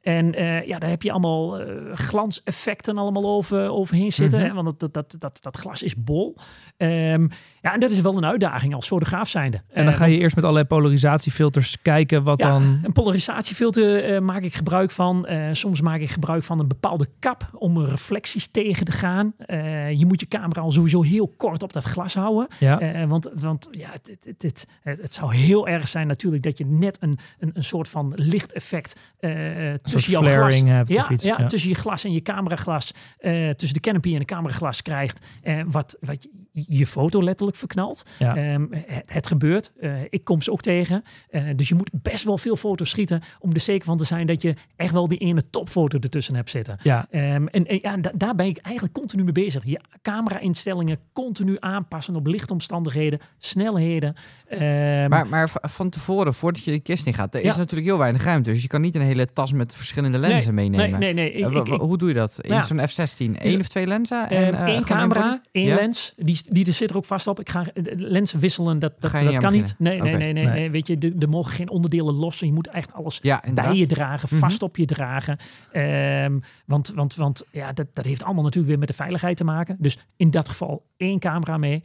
Speaker 5: En uh, ja, daar heb je allemaal uh, glanseffecten allemaal over, overheen zitten. Mm-hmm. Hè? Want dat, dat, dat, dat glas is bol. Um, ja, en dat is wel een uitdaging als fotograaf zijnde.
Speaker 3: En dan uh, ga je want, eerst met allerlei polarisatiefilters kijken wat
Speaker 5: ja,
Speaker 3: dan...
Speaker 5: Een polarisatiefilter uh, maak ik gebruik van. Uh, soms maak ik gebruik van een bepaalde kap om reflecties tegen te gaan. Uh, je moet je camera al sowieso heel kort op dat glas houden. Ja. Uh, want, want ja, het, het, het, het, het zou heel erg zijn natuurlijk dat je net een, een, een soort van lichteffect uh, tussen jouw glas...
Speaker 3: Hebt
Speaker 5: ja,
Speaker 3: of iets.
Speaker 5: Ja,
Speaker 3: ja,
Speaker 5: tussen je glas en je cameraglas. Uh, tussen de canopy en de cameraglas krijgt. Uh, wat, wat je foto letterlijk verknalt. Ja. Um, het, het gebeurt. Uh, ik kom ze ook tegen. Uh, dus je moet best wel veel foto's schieten om er zeker van te zijn dat je echt wel die ene topfoto ertussen hebt zitten. Ja. Um, en en ja, da, daar ben ik eigenlijk continu mee bezig. Je camera-instellingen continu aanpassen op lichtomstandigheden, snelheden. Um,
Speaker 4: maar, maar van tevoren, voordat je de kist in gaat, er is ja. natuurlijk heel weinig ruimte. Dus je kan niet een hele tas met verschillende lenzen nee, meenemen.
Speaker 5: Nee, nee, nee. Ik,
Speaker 4: uh, w-
Speaker 5: ik,
Speaker 4: hoe doe je dat? In ja. zo'n F zestien? Eén of twee lenzen?
Speaker 5: Eén uh, uh, camera, één ja? lens. Die, die zit er ook vast op. Ik ga lenzen wisselen, dat, dat, dat niet kan niet. Nee, okay. nee, nee, nee, nee. nee. Weet je, er, er mogen geen onderdelen lossen. Je moet echt alles ja, bij je dragen, vast mm-hmm. op je dragen. Um, want want, want ja, dat, dat heeft allemaal natuurlijk weer met de veiligheid te maken. Dus in dat geval één camera mee.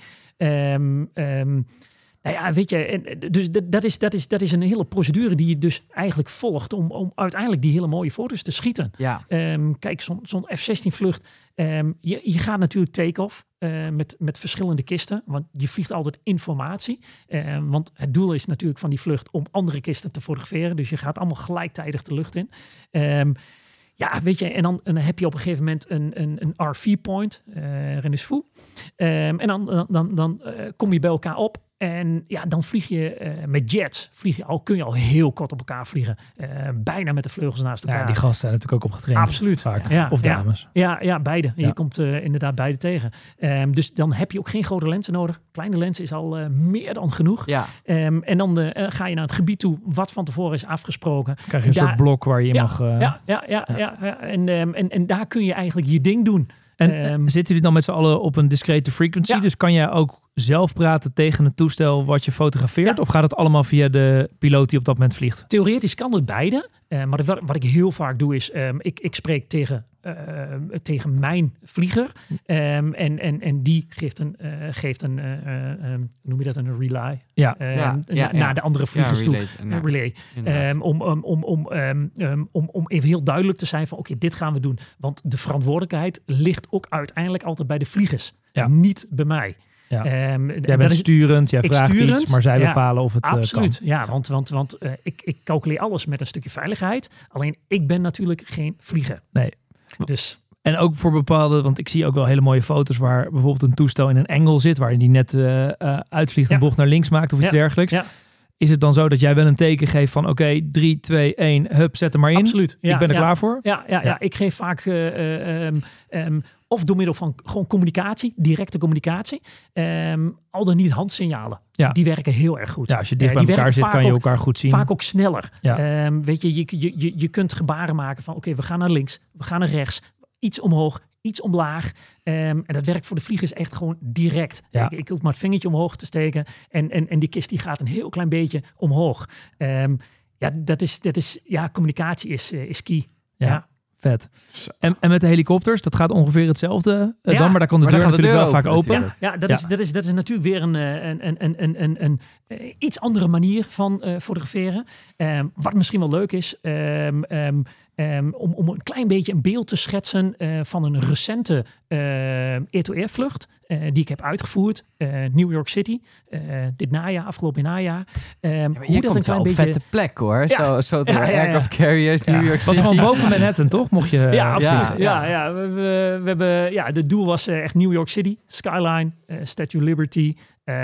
Speaker 5: Um, um, Nou ja, weet je, dus dat is, dat, is, dat is een hele procedure die je dus eigenlijk volgt om, om uiteindelijk die hele mooie foto's te schieten. Ja. Um, kijk, zo'n, zo'n F zestien vlucht, um, je, je gaat natuurlijk take-off uh, met, met verschillende kisten, want je vliegt altijd informatie. Um, want het doel is natuurlijk van die vlucht om andere kisten te fotograferen, dus je gaat allemaal gelijktijdig de lucht in. Um, Ja, weet je, en dan, en dan heb je op een gegeven moment een, een, een R V-point, uh, rendezvous. Um, en dan, dan, dan, dan uh, kom je bij elkaar op. En ja, dan vlieg je uh, met jets. Vlieg je al, kun je al heel kort op elkaar vliegen. Uh, bijna met de vleugels naast elkaar.
Speaker 3: Ja, die gasten zijn natuurlijk ook opgetraind.
Speaker 5: Absoluut.
Speaker 3: Vaak.
Speaker 5: Ja,
Speaker 3: of dames.
Speaker 5: Ja, ja, ja beide. Ja. Je komt uh, inderdaad beide tegen. Um, dus dan heb je ook geen grote lenzen nodig. Kleine lens is al uh, meer dan genoeg. Ja. Um, en dan uh, ga je naar het gebied toe wat van tevoren is afgesproken.
Speaker 3: Krijg je een daar, soort blok waar je
Speaker 5: ja,
Speaker 3: mag... Uh,
Speaker 5: ja, ja, ja, ja. ja, ja. En, um, en, en daar kun je eigenlijk je ding doen.
Speaker 3: En um, zitten jullie dan met z'n allen op een discrete frequency? Ja. Dus kan jij ook zelf praten tegen het toestel wat je fotografeert? Ja. Of gaat het allemaal via de piloot die op dat moment vliegt?
Speaker 5: Theoretisch kan het beide. Uh, maar wat, wat ik heel vaak doe is, um, ik, ik spreek tegen, uh, tegen mijn vlieger. Um, en, en, en die geeft een, uh, geeft een uh, um, hoe noem je dat, een relay? Ja. Um, ja, ja, na, ja. Naar de andere vliegers ja, relay, toe. Een relay. Um, om, um, om, om, um, um, om, om even heel duidelijk te zijn van, oké, okay, dit gaan we doen. Want de verantwoordelijkheid ligt ook uiteindelijk altijd bij de vliegers. Ja. niet bij mij.
Speaker 3: Ja. Um, jij bent is, sturend, jij vraagt sturend, iets, maar zij ja, bepalen of het
Speaker 5: absoluut,
Speaker 3: kan.
Speaker 5: Ja, want, want, want uh, ik, ik calculeer alles met een stukje veiligheid. Alleen ik ben natuurlijk geen vlieger.
Speaker 3: Nee.
Speaker 5: Dus...
Speaker 3: En ook voor bepaalde, want ik zie ook wel hele mooie foto's waar bijvoorbeeld een toestel in een engel zit, waar die net uh, uh, uitvliegt, een ja. bocht naar links maakt of iets ja. dergelijks. Ja. Is het dan zo dat jij wel een teken geeft van oké, okay, drie, twee, één, hup, zet hem maar in.
Speaker 5: Absoluut. Ja,
Speaker 3: ik ben er
Speaker 5: ja.
Speaker 3: klaar voor.
Speaker 5: Ja, ja, ja. ja, ik geef vaak uh, um, um, of door middel van gewoon communicatie, directe communicatie, um, al dan niet handsignalen. Ja. Die werken heel erg goed.
Speaker 3: Ja, als je dicht uh, bij elkaar zit, kan je elkaar goed zien.
Speaker 5: Vaak ook sneller. Ja. Um, weet je, je, je, je kunt gebaren maken van oké, okay, we gaan naar links, we gaan naar rechts, iets omhoog, iets omlaag. Um, en dat werkt voor de vliegers echt gewoon direct. Ja. Ik, ik hoef maar het vingertje omhoog te steken. En, en, en die kist die gaat een heel klein beetje omhoog. Um, ja, dat is, dat is, ja, communicatie is, uh, is key. Ja. ja.
Speaker 3: Vet. En, en met de helikopters, dat gaat ongeveer hetzelfde uh, ja, dan, maar daar kan de deur natuurlijk de deur wel open, vaak open.
Speaker 5: Ja, ja, dat, ja. Is, dat, is, dat is natuurlijk weer een, een, een, een, een, een, een iets andere manier van uh, fotograferen. Um, wat misschien wel leuk is, um, um, um, om, om een klein beetje een beeld te schetsen uh, van een recente uh, air-to-air vlucht. Uh, die ik heb uitgevoerd. Uh, New York City. Uh, dit najaar, afgelopen najaar. Um,
Speaker 4: ja, hoe je dat een klein op beetje... vette plek hoor. Ja. Zo, zo de ja, ja, ja. Aircraft Carriers, New ja. York City.
Speaker 3: Was gewoon boven Manhattan, toch? Mocht je...
Speaker 5: Ja, absoluut. Ja, ja. ja. We, we, we hebben, ja, de doel was uh, echt New York City. Skyline, uh, Statue of Liberty.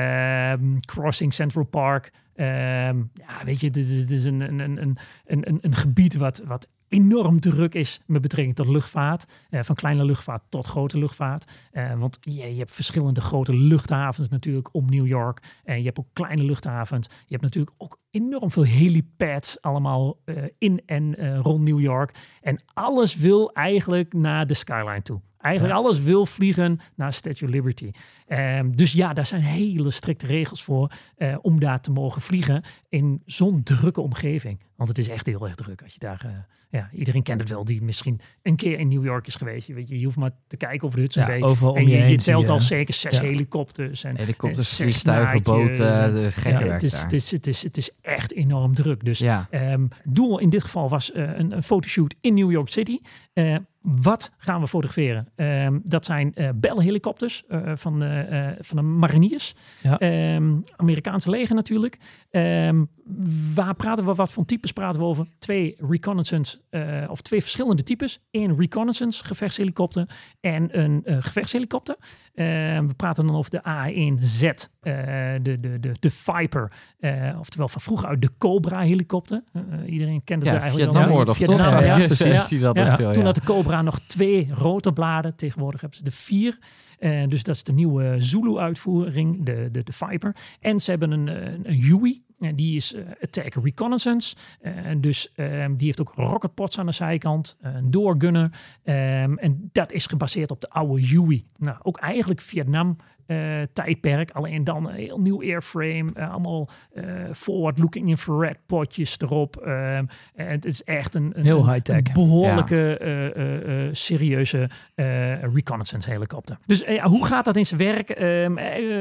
Speaker 5: Um, Crossing Central Park. Um, ja, weet je, het is, het is een, een, een, een, een, een gebied wat... wat enorm druk is met betrekking tot luchtvaart. Uh, van kleine luchtvaart tot grote luchtvaart. Uh, want je, je hebt verschillende grote luchthavens natuurlijk om New York. En uh, je hebt ook kleine luchthavens. Je hebt natuurlijk ook enorm veel helipads allemaal uh, in en uh, rond New York. En alles wil eigenlijk naar de skyline toe. Eigenlijk
Speaker 3: Ja.
Speaker 5: alles wil vliegen naar Statue of Liberty. Um, dus ja, daar zijn hele strikte regels voor uh, om daar te mogen vliegen in zo'n drukke omgeving. Want het is echt heel erg druk als je daar... Uh, ja, iedereen kent het wel die misschien een keer in New York is geweest. Je, weet, je, je hoeft maar te kijken over de Hudson Bay.
Speaker 3: Ja, overal om
Speaker 5: en je,
Speaker 3: je
Speaker 5: je
Speaker 3: heen
Speaker 5: telt
Speaker 3: zie
Speaker 5: al
Speaker 3: je-
Speaker 5: zeker zes
Speaker 3: ja.
Speaker 5: helikopters. En,
Speaker 4: Helikopters,
Speaker 5: en zes
Speaker 4: vliegtuigen,
Speaker 5: snaakjes.
Speaker 4: boten, dus gekke
Speaker 5: Ja,
Speaker 4: werk
Speaker 5: het, is,
Speaker 4: daar.
Speaker 5: het, is, het, is, het is echt enorm druk. Dus
Speaker 4: Ja.
Speaker 5: um, doel in dit geval was uh, een, een fotoshoot in New York City. Uh, wat gaan we fotograferen? Um, dat zijn uh, Bell helikopters uh, van, uh, uh, van de mariniers.
Speaker 3: Ja.
Speaker 5: Um, Amerikaanse leger natuurlijk. Um, waar praten we, wat voor types praten we over? Twee reconnaissance, uh, of twee verschillende types. Eén reconnaissance gevechtshelikopter en een uh, gevechtshelikopter. Uh, we praten dan over de A één Z, uh, de, de, de, de Viper. Uh, oftewel van vroeger uit de Cobra helikopter. Uh, iedereen kent het
Speaker 4: Ja,
Speaker 5: eigenlijk
Speaker 4: Vietnamoorlog,
Speaker 5: wel.
Speaker 4: toch?
Speaker 5: Vietnam,
Speaker 4: Ja,
Speaker 5: ja,
Speaker 4: precies.
Speaker 5: ja.
Speaker 4: Precies, dat is
Speaker 5: Ja,
Speaker 4: veel,
Speaker 5: toen
Speaker 4: ja.
Speaker 5: had de Cobra nog twee rotorbladen. Tegenwoordig hebben ze de vier. Uh, dus dat is de nieuwe Zulu-uitvoering, de, de, de Viper. En ze hebben een, een, een Huey. En die is uh, Attack Reconnaissance. Uh, dus um, die heeft ook rocketpots aan de zijkant. Uh, een doorgunner. Um, en dat is gebaseerd op de oude Huey. Nou, ook eigenlijk Vietnam uh, tijdperk. Alleen dan een heel nieuw airframe. Uh, allemaal uh, forward-looking infrared potjes erop. Um, en het is echt een, een,
Speaker 3: Heel
Speaker 5: een,
Speaker 3: high-tech.
Speaker 5: een behoorlijke, uh, uh, uh, serieuze uh, reconnaissance helikopter. Dus uh, ja, hoe gaat dat in zijn werk? Um, uh,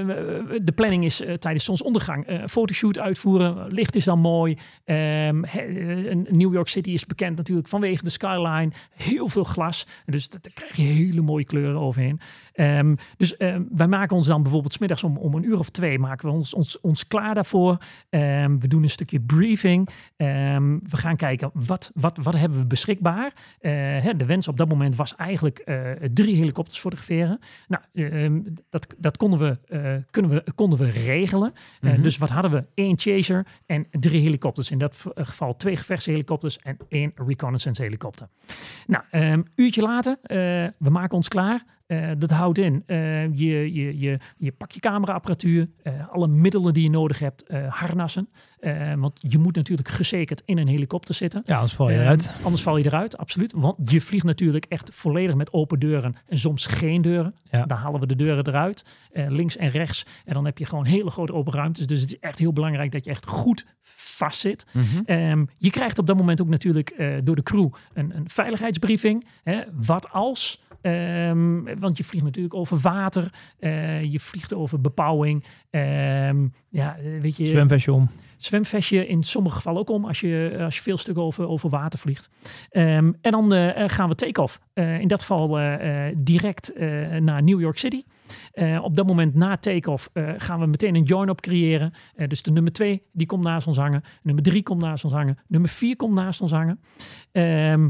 Speaker 5: de planning is uh, tijdens zonsondergang uh, een fotoshoot uitvoeren. Licht is dan mooi. Um, he, New York City is bekend natuurlijk vanwege de skyline. Heel veel glas. Dus daar krijg je hele mooie kleuren overheen. Um, dus um, wij maken ons dan bijvoorbeeld 's middags om, om een uur of twee maken we ons, ons, ons klaar daarvoor. Um, we doen een stukje briefing. Um, we gaan kijken wat, wat, wat hebben we beschikbaar. Uh, hè, de wens op dat moment was eigenlijk uh, drie helikopters fotograferen. Nou, um, dat, dat konden we, uh, kunnen we, konden we regelen. Uh,
Speaker 4: Mhm.
Speaker 5: Dus wat hadden we? Eén chaser en drie helikopters. In dat geval twee gevechtshelikopters en één reconnaissance helikopter. Nou, um, uurtje later, uh, we maken ons klaar. Uh, dat houdt in, uh, je, je, je, je pak je cameraapparatuur, uh, alle middelen die je nodig hebt, uh, harnassen. Uh, want je moet natuurlijk gezekerd in een helikopter zitten.
Speaker 3: Ja, anders val je
Speaker 5: Uh,
Speaker 3: eruit.
Speaker 5: Anders val je eruit, absoluut. Want je vliegt natuurlijk echt volledig met open deuren en soms geen deuren.
Speaker 3: Ja.
Speaker 5: Dan halen we de deuren eruit, uh, links en rechts. En dan heb je gewoon hele grote open ruimtes. Dus het is echt heel belangrijk dat je echt goed vast zit.
Speaker 4: Mhm.
Speaker 5: Um, je krijgt op dat moment ook natuurlijk uh, door de crew een, een veiligheidsbriefing. Hè, wat als... Um, want je vliegt natuurlijk over water. Uh, je vliegt over bepauwing. Um, ja, weet je,
Speaker 3: Zwemvestje om.
Speaker 5: zwemvestje in sommige gevallen ook om als je, als je veel stukken over, over water vliegt. Um, en dan uh, gaan we take-off. Uh, in dat geval uh, uh, direct uh, naar New York City. Uh, op dat moment na take-off uh, gaan we meteen een join-up creëren. Uh, dus de nummer twee die komt naast ons hangen. Nummer drie komt naast ons hangen. Nummer vier komt naast ons hangen. Um,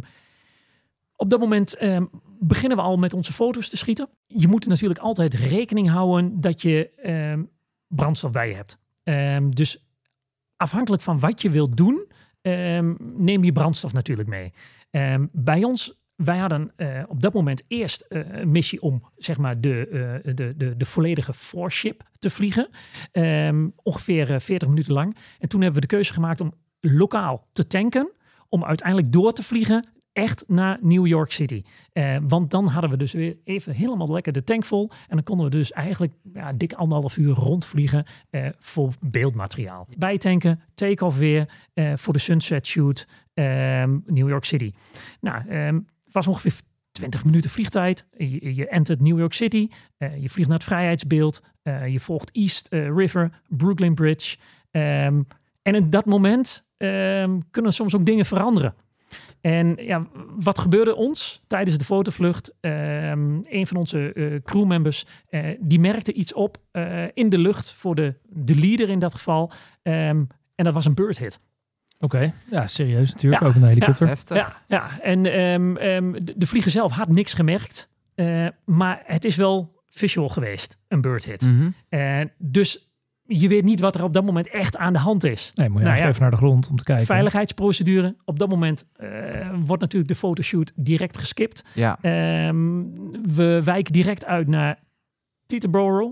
Speaker 5: Op dat moment um, beginnen we al met onze foto's te schieten. Je moet natuurlijk altijd rekening houden dat je um, brandstof bij je hebt. Um, dus afhankelijk van wat je wilt doen, um, neem je brandstof natuurlijk mee. Um, bij ons, wij hadden uh, op dat moment eerst uh, een missie om zeg maar de, uh, de, de, de volledige four-ship te vliegen. Um, ongeveer uh, veertig minuten lang. En toen hebben we de keuze gemaakt om lokaal te tanken. Om uiteindelijk door te vliegen echt naar New York City. Uh, want dan hadden we dus weer even helemaal lekker de tank vol. En dan konden we dus eigenlijk ja, dik anderhalf uur rondvliegen uh, voor beeldmateriaal. Bijtanken, take-off weer uh, voor de sunset shoot um, New York City. Nou, um, het was ongeveer twintig minuten vliegtijd. Je, je entert New York City. Uh, je vliegt naar het vrijheidsbeeld. Uh, je volgt East uh, River, Brooklyn Bridge. Um, en in dat moment um, kunnen soms ook dingen veranderen. En ja, wat gebeurde ons tijdens de fotovlucht? Um, een van onze uh, crewmembers uh, die merkte iets op uh, in de lucht voor de, de leader in dat geval. Um, en dat was een bird hit.
Speaker 3: Oké, okay. Ja, serieus natuurlijk.
Speaker 5: Ja,
Speaker 3: Ook een helikopter.
Speaker 4: Heftig.
Speaker 5: Ja, ja. En um, um, de, de vlieger zelf had niks gemerkt. Uh, maar het is wel visual geweest, een bird hit.
Speaker 4: Mhm.
Speaker 5: Uh, dus je weet niet wat er op dat moment echt aan de hand is.
Speaker 3: Nee, moet je
Speaker 5: Nou ja.
Speaker 3: even naar de grond om te kijken.
Speaker 5: Veiligheidsprocedure. Op dat moment uh, wordt natuurlijk de fotoshoot direct geskipt.
Speaker 4: Ja.
Speaker 5: Um, we wijken direct uit naar Teterboro.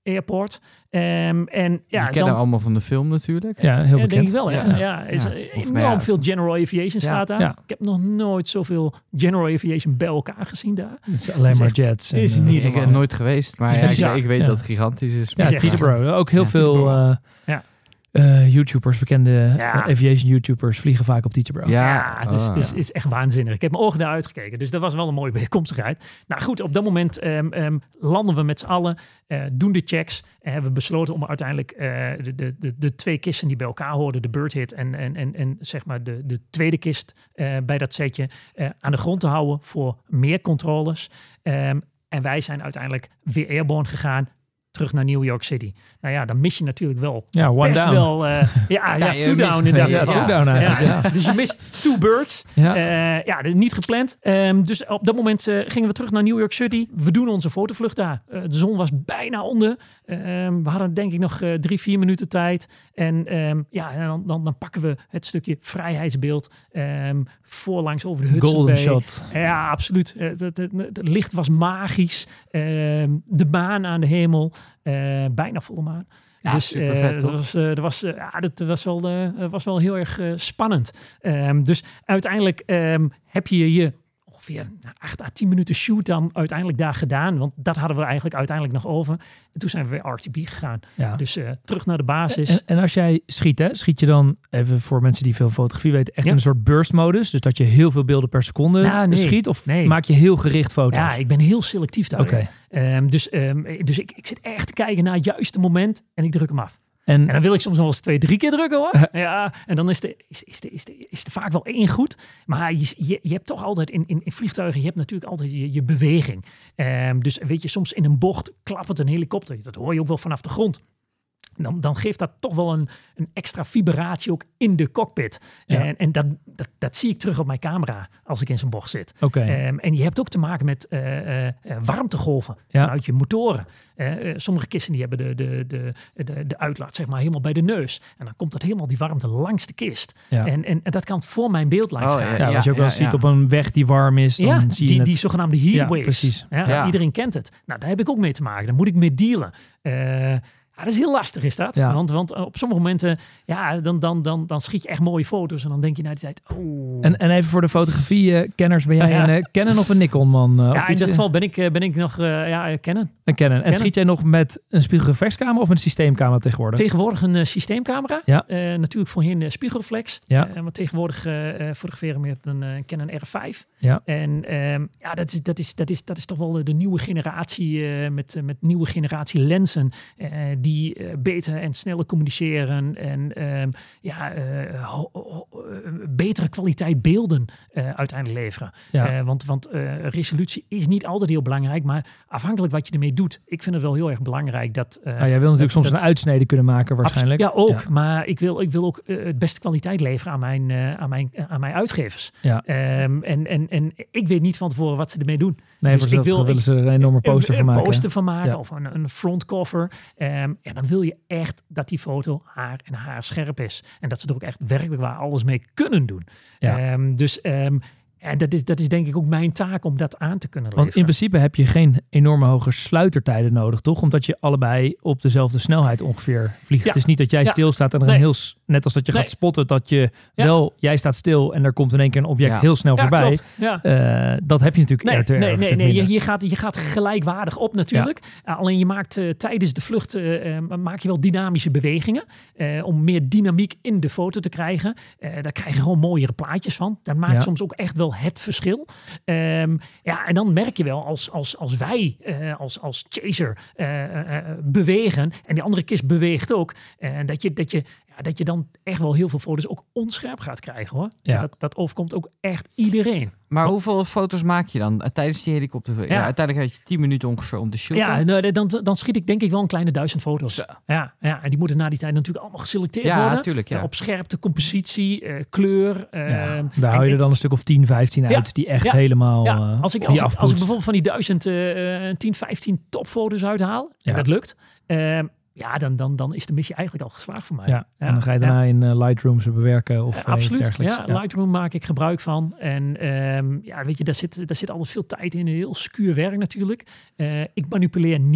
Speaker 5: Airport. Um, en ja,
Speaker 4: Die kennen
Speaker 5: dan,
Speaker 4: allemaal van de film natuurlijk.
Speaker 3: Ja, heel
Speaker 5: ja,
Speaker 3: bekend.
Speaker 5: denk ik wel. Ja,
Speaker 4: Ja.
Speaker 5: ja. is
Speaker 4: Ja.
Speaker 5: er
Speaker 4: Of,
Speaker 5: enorm
Speaker 4: nou ja,
Speaker 5: veel General Aviation staat daar.
Speaker 3: Ja.
Speaker 5: Ik heb nog nooit zoveel General Aviation bij elkaar gezien daar.
Speaker 3: Het is alleen
Speaker 5: is
Speaker 3: maar
Speaker 5: echt-
Speaker 3: jets. en,
Speaker 5: is
Speaker 3: eh,
Speaker 5: niet
Speaker 4: Ik heb
Speaker 5: normaal.
Speaker 4: nooit geweest, maar
Speaker 5: Is
Speaker 4: ja, ik,
Speaker 5: bizar.
Speaker 4: ik weet
Speaker 3: Ja.
Speaker 4: dat het gigantisch is.
Speaker 3: Ja,
Speaker 5: Is echt
Speaker 3: Teterboro. Ook heel
Speaker 5: Ja,
Speaker 3: veel
Speaker 5: Teterboro.
Speaker 3: eh,
Speaker 5: Ja.
Speaker 3: eh, YouTubers, bekende
Speaker 5: Ja.
Speaker 3: eh, aviation YouTubers vliegen vaak op Teterboro.
Speaker 4: Ja,
Speaker 5: Ja, het is,
Speaker 4: oh,
Speaker 5: het is,
Speaker 4: ja.
Speaker 5: is echt waanzinnig. Ik heb mijn ogen daar uitgekeken. Dus dat was wel een mooie bijkomstigheid. Nou goed, op dat moment um, um, landen we met z'n allen. Uh, doen de checks. En hebben we besloten om uiteindelijk uh, de, de, de, de twee kisten die bij elkaar hoorden. De bird hit en, en, en, en zeg maar de, de tweede kist uh, bij dat setje. Uh, aan de grond te houden voor meer controles. Um, en wij zijn uiteindelijk weer airborne gegaan. Terug naar New York City. Nou ja, dan mis je natuurlijk wel
Speaker 3: Ja, one
Speaker 5: best
Speaker 3: down.
Speaker 5: wel... Uh, ja, ja,
Speaker 4: je
Speaker 5: two
Speaker 4: mist
Speaker 5: down in
Speaker 4: twee.
Speaker 5: dat
Speaker 3: Ja,
Speaker 5: geval.
Speaker 3: two down eigenlijk. Ja.
Speaker 5: Ja. Dus je mist two birds.
Speaker 3: Ja.
Speaker 5: Ja, uh, ja niet gepland. Um, dus op dat moment uh, gingen we terug naar New York City. We doen onze fotovlucht daar. Uh, de zon was bijna onder. Um, we hadden denk ik nog uh, drie, vier minuten tijd. En um, ja, en dan, dan, dan pakken we het stukje vrijheidsbeeld um, voorlangs over de Hudson
Speaker 3: Golden
Speaker 5: Bay.
Speaker 3: shot.
Speaker 5: Ja, absoluut. Het, het, het, het licht was magisch. Um, de maan aan de hemel. Uh, bijna volle maan.
Speaker 4: Ja,
Speaker 5: dus
Speaker 4: super
Speaker 5: uh,
Speaker 4: vet,
Speaker 5: dat
Speaker 4: toch?
Speaker 5: was, uh, dat, was, uh, ja, dat was wel, uh, was wel heel erg uh, spannend. Um, dus uiteindelijk um, heb je je ongeveer acht à tien minuten shoot dan uiteindelijk daar gedaan. Want dat hadden we eigenlijk uiteindelijk nog over. En toen zijn we weer R T B gegaan.
Speaker 3: Ja.
Speaker 5: Dus uh, terug naar de basis.
Speaker 3: En, en als jij schiet, hè, schiet je dan, even voor mensen die veel fotografie weten, echt
Speaker 5: Ja.
Speaker 3: in een soort burst-modus? Dus dat je heel veel beelden per seconde
Speaker 5: Nou, nee.
Speaker 3: schiet? Of
Speaker 5: Nee.
Speaker 3: maak je heel gericht foto's?
Speaker 5: Ja, ik ben heel selectief daarin.
Speaker 3: Oké.
Speaker 5: Um, dus um, dus ik, ik zit echt te kijken naar het juiste moment en ik druk hem af.
Speaker 3: En,
Speaker 5: En dan wil ik soms nog wel eens twee, drie keer drukken hoor. Ja, en dan is, de, is, is, de, is, de, is er vaak wel één goed. Maar je, je, je hebt toch altijd in, in, in vliegtuigen, je hebt natuurlijk altijd je, je beweging. Um, dus weet je, soms in een bocht klappert een helikopter. Dat hoor je ook wel vanaf de grond. Dan, dan geeft dat toch wel een, een extra vibratie ook in de cockpit.
Speaker 3: Ja.
Speaker 5: En, en dat, dat, dat zie ik terug op mijn camera als ik in zo'n bocht zit.
Speaker 3: Oké.
Speaker 5: Um, en je hebt ook te maken met uh, uh, warmtegolven
Speaker 3: Ja.
Speaker 5: vanuit je motoren. Uh, uh, sommige kisten die hebben de, de, de, de, de uitlaat zeg maar helemaal bij de neus. En dan komt dat helemaal die warmte langs de kist.
Speaker 3: Ja.
Speaker 5: En, en, en dat kan voor mijn beeld langs
Speaker 4: Oh,
Speaker 5: gaan.
Speaker 3: ja,
Speaker 4: ja,
Speaker 3: als je ook wel
Speaker 4: ja,
Speaker 3: ziet
Speaker 4: ja.
Speaker 3: op een weg die warm is, dan
Speaker 5: Ja,
Speaker 3: zie je
Speaker 5: die,
Speaker 3: het.
Speaker 5: die zogenaamde heat
Speaker 3: Ja,
Speaker 5: waves.
Speaker 3: precies.
Speaker 5: Ja,
Speaker 4: Ja.
Speaker 5: Iedereen kent het. Nou, daar heb ik ook mee te maken. Daar moet ik mee dealen. Uh, Ja, dat is heel lastig is dat.
Speaker 3: Ja.
Speaker 5: Want, want op sommige momenten, ja, dan, dan, dan, dan schiet je echt mooie foto's. En dan denk je na die tijd, oh.
Speaker 3: En, en even voor de fotografie-kenners, ben jij
Speaker 5: Ja.
Speaker 3: een uh, Canon of een Nikon-man? Uh, of
Speaker 5: ja, in
Speaker 3: iets,
Speaker 5: dat
Speaker 3: uh,
Speaker 5: geval ben ik, ben ik nog uh, ja, Canon.
Speaker 3: Een Canon. En
Speaker 5: Canon.
Speaker 3: schiet jij nog met een spiegelreflexcamera of met een systeemcamera tegenwoordig?
Speaker 5: Tegenwoordig een uh, systeemcamera.
Speaker 3: Ja.
Speaker 5: Uh, natuurlijk voorheen uh, spiegelreflex.
Speaker 3: Ja.
Speaker 5: Uh, maar tegenwoordig uh, uh, fotograferen met een uh, Canon R vijf.
Speaker 3: Ja.
Speaker 5: En um, ja, dat is, dat, is, dat, is, dat is toch wel de nieuwe generatie uh, met, uh, met nieuwe generatie lenzen uh, die uh, beter en sneller communiceren en um, ja, uh, ho, ho, uh, betere kwaliteit beelden uh, uiteindelijk leveren.
Speaker 3: Ja.
Speaker 5: Uh, want want uh, resolutie is niet altijd heel belangrijk, maar afhankelijk wat je ermee doet. Ik vind het wel heel erg belangrijk dat... Uh,
Speaker 3: Nou, jij wil natuurlijk
Speaker 5: dat,
Speaker 3: soms
Speaker 5: dat,
Speaker 3: een uitsnede kunnen maken waarschijnlijk.
Speaker 5: Ja, ook.
Speaker 3: Ja.
Speaker 5: Maar ik wil, ik wil ook uh, het beste kwaliteit leveren aan mijn, uh, aan mijn, uh, aan mijn uitgevers.
Speaker 3: Ja.
Speaker 5: Um, en, en, en ik weet niet van tevoren wat ze ermee doen.
Speaker 3: Nee,
Speaker 5: Dus
Speaker 3: voor
Speaker 5: ik
Speaker 3: hetzelfde
Speaker 5: wil-
Speaker 3: willen ze er een enorme poster
Speaker 5: een,
Speaker 3: van maken.
Speaker 5: Een poster van maken
Speaker 3: Ja.
Speaker 5: of een, een frontcover. Um, en dan wil je echt dat die foto haar en haar scherp is. En dat ze er ook echt werkelijk waar alles mee kunnen doen.
Speaker 3: Ja.
Speaker 5: Um, dus um, en dat, is, dat is denk ik ook mijn taak om dat aan te kunnen leveren.
Speaker 3: Want in principe heb je geen enorme hoge sluitertijden nodig, toch? Omdat je allebei op dezelfde snelheid ongeveer vliegt.
Speaker 5: Ja.
Speaker 3: Het is niet dat jij
Speaker 5: Ja.
Speaker 3: stilstaat en er
Speaker 5: Nee.
Speaker 3: een heel, s- net als dat je
Speaker 5: Nee.
Speaker 3: gaat spotten, dat je
Speaker 5: Ja.
Speaker 3: wel, jij staat stil en er komt in één keer een object
Speaker 4: Ja.
Speaker 3: heel snel
Speaker 5: Ja,
Speaker 3: voorbij.
Speaker 5: klopt. Ja.
Speaker 3: Uh, dat heb je natuurlijk
Speaker 5: Nee,
Speaker 3: er te
Speaker 5: nee,
Speaker 3: erg
Speaker 5: nee,
Speaker 3: stuk
Speaker 5: nee. Je,
Speaker 3: minder.
Speaker 5: je, gaat, je gaat gelijkwaardig op natuurlijk. Uh, alleen je maakt uh, tijdens de vlucht uh, uh, maak je wel dynamische bewegingen. Uh, om meer dynamiek in de foto te krijgen. Uh, daar krijg je gewoon mooiere plaatjes van. Dat maakt
Speaker 3: Ja.
Speaker 5: soms ook echt wel het verschil. Um, ja, en dan merk je wel als, als, als wij uh, als, als chaser uh, uh, bewegen. En die andere kist beweegt ook. Uh, dat je... Dat je Ja, dat je dan echt wel heel veel foto's ook onscherp gaat krijgen hoor.
Speaker 3: Ja.
Speaker 5: Dat, dat overkomt ook echt iedereen.
Speaker 4: Maar hoeveel foto's maak je dan uh, tijdens die helikoptervlucht? Ja.
Speaker 5: Ja.
Speaker 4: Ja, uiteindelijk had je tien minuten ongeveer om te shooten.
Speaker 5: Ja, nou, dan, dan schiet ik denk ik wel een kleine duizend foto's.
Speaker 4: Zo.
Speaker 5: Ja, ja, en die moeten na die tijd natuurlijk allemaal geselecteerd
Speaker 4: Ja,
Speaker 5: worden.
Speaker 4: natuurlijk, ja.
Speaker 5: Uh, op scherpte, compositie, uh, kleur. Uh,
Speaker 3: Ja, daar hou je er dan een stuk of tien, vijftien
Speaker 5: Ja.
Speaker 3: uit die echt
Speaker 5: Ja.
Speaker 3: helemaal
Speaker 5: ja,
Speaker 3: uh,
Speaker 5: als, ik,
Speaker 3: die
Speaker 5: als, ik, als ik
Speaker 3: afpoetst.
Speaker 5: bijvoorbeeld van die duizend uh, tien, vijftien topfoto's uithaal,
Speaker 3: Ja.
Speaker 5: en dat lukt, uh, ja, dan, dan, dan is de missie eigenlijk al geslaagd voor mij.
Speaker 3: Ja, en dan ga je daarna in uh, Lightroom ze bewerken of
Speaker 5: Ja,
Speaker 3: uh, iets
Speaker 5: absoluut.
Speaker 3: dergelijks.
Speaker 5: Ja, Lightroom maak ik gebruik van. En um, ja, weet je, daar zit, daar zit altijd veel tijd in. Heel secuur werk natuurlijk. Uh, ik manipuleer niet.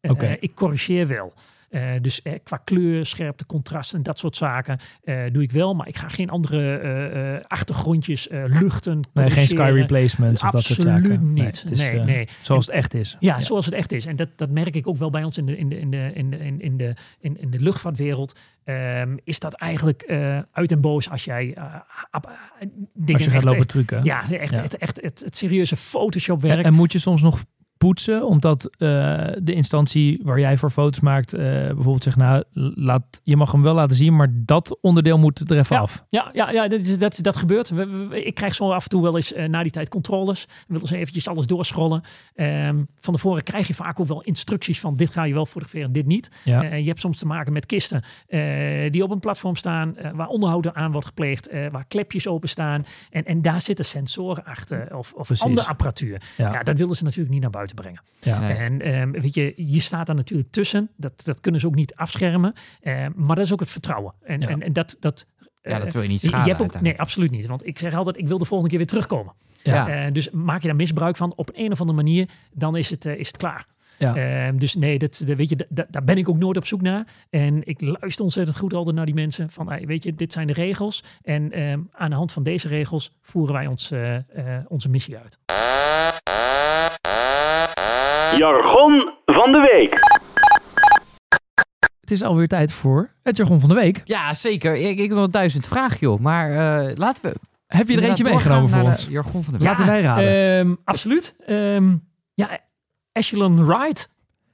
Speaker 5: Uh,
Speaker 3: Oké.
Speaker 5: Ik corrigeer wel. Uh, dus eh, qua kleur, scherpte, contrast en dat soort zaken uh, doe ik wel. Maar ik ga geen andere uh, uh, achtergrondjes uh, luchten.
Speaker 3: Nee, geen sky replacements of dat soort zaken.
Speaker 5: Absoluut niet.
Speaker 3: Nee, het is,
Speaker 5: nee,
Speaker 3: uh,
Speaker 5: nee.
Speaker 3: Zoals
Speaker 5: en,
Speaker 3: het echt is.
Speaker 5: Ja, ja, zoals het echt is. En dat, dat merk ik ook wel bij ons in de, in de, in de, in de, in de, in, in de luchtvaartwereld. Um, is dat eigenlijk uh, uit en boos als jij uh, ab, uh, dingen
Speaker 3: Als je gaat
Speaker 5: echt,
Speaker 3: lopen
Speaker 5: echt,
Speaker 3: trucken.
Speaker 5: Ja, echt,
Speaker 3: Ja.
Speaker 5: Echt, echt, echt het, het serieuze Photoshop werk.
Speaker 3: En, en moet je soms nog poetsen, omdat uh, de instantie waar jij voor foto's maakt, uh, bijvoorbeeld zegt, nou, laat, je mag hem wel laten zien, maar dat onderdeel moet er even
Speaker 5: ja,
Speaker 3: af.
Speaker 5: Ja, ja, ja dat, is, dat, dat gebeurt. We, we, ik krijg zo af en toe wel eens uh, na die tijd controles. We willen ze eventjes alles doorschrollen. Um, van tevoren krijg je vaak ook wel instructies van dit ga je wel fotograferen, dit niet.
Speaker 3: Ja.
Speaker 5: Uh, je hebt soms te maken met kisten uh, die op een platform staan, uh, waar onderhoud aan wordt gepleegd, uh, waar klepjes openstaan. En, en daar zitten sensoren achter of, of andere apparatuur. Ja. Ja, dat willen ze natuurlijk niet naar buiten brengen.
Speaker 3: Ja.
Speaker 5: Nee. En um, weet je, je staat daar natuurlijk tussen. Dat, dat kunnen ze ook niet afschermen. Uh, maar dat is ook het vertrouwen. En,
Speaker 3: ja.
Speaker 5: en, en dat, dat, uh,
Speaker 4: ja, dat wil je niet schaden.
Speaker 5: Je hebt ook, nee, absoluut niet. Want ik zeg altijd, ik wil de volgende keer weer terugkomen.
Speaker 3: Ja.
Speaker 5: Uh, dus maak je daar misbruik van op een of andere manier, dan is het, uh, is het klaar. Ja. Uh, dus nee, dat, dat, weet je, dat, daar ben ik ook nooit op zoek naar. En ik luister ontzettend goed altijd naar die mensen. Van, hey, weet je, dit zijn de regels. En uh, aan de hand van deze regels voeren wij ons, uh, uh, onze missie uit.
Speaker 1: Jargon van de week.
Speaker 3: Het is alweer tijd voor het jargon van de week.
Speaker 4: Ja, zeker. Ik, ik heb nog duizend vragen, joh. Maar uh, laten we...
Speaker 3: Heb je er eentje meegenomen voor ons?
Speaker 4: Jargon van de week.
Speaker 3: Laten wij raden.
Speaker 5: Um, absoluut. Um, ja, Echelon Ride.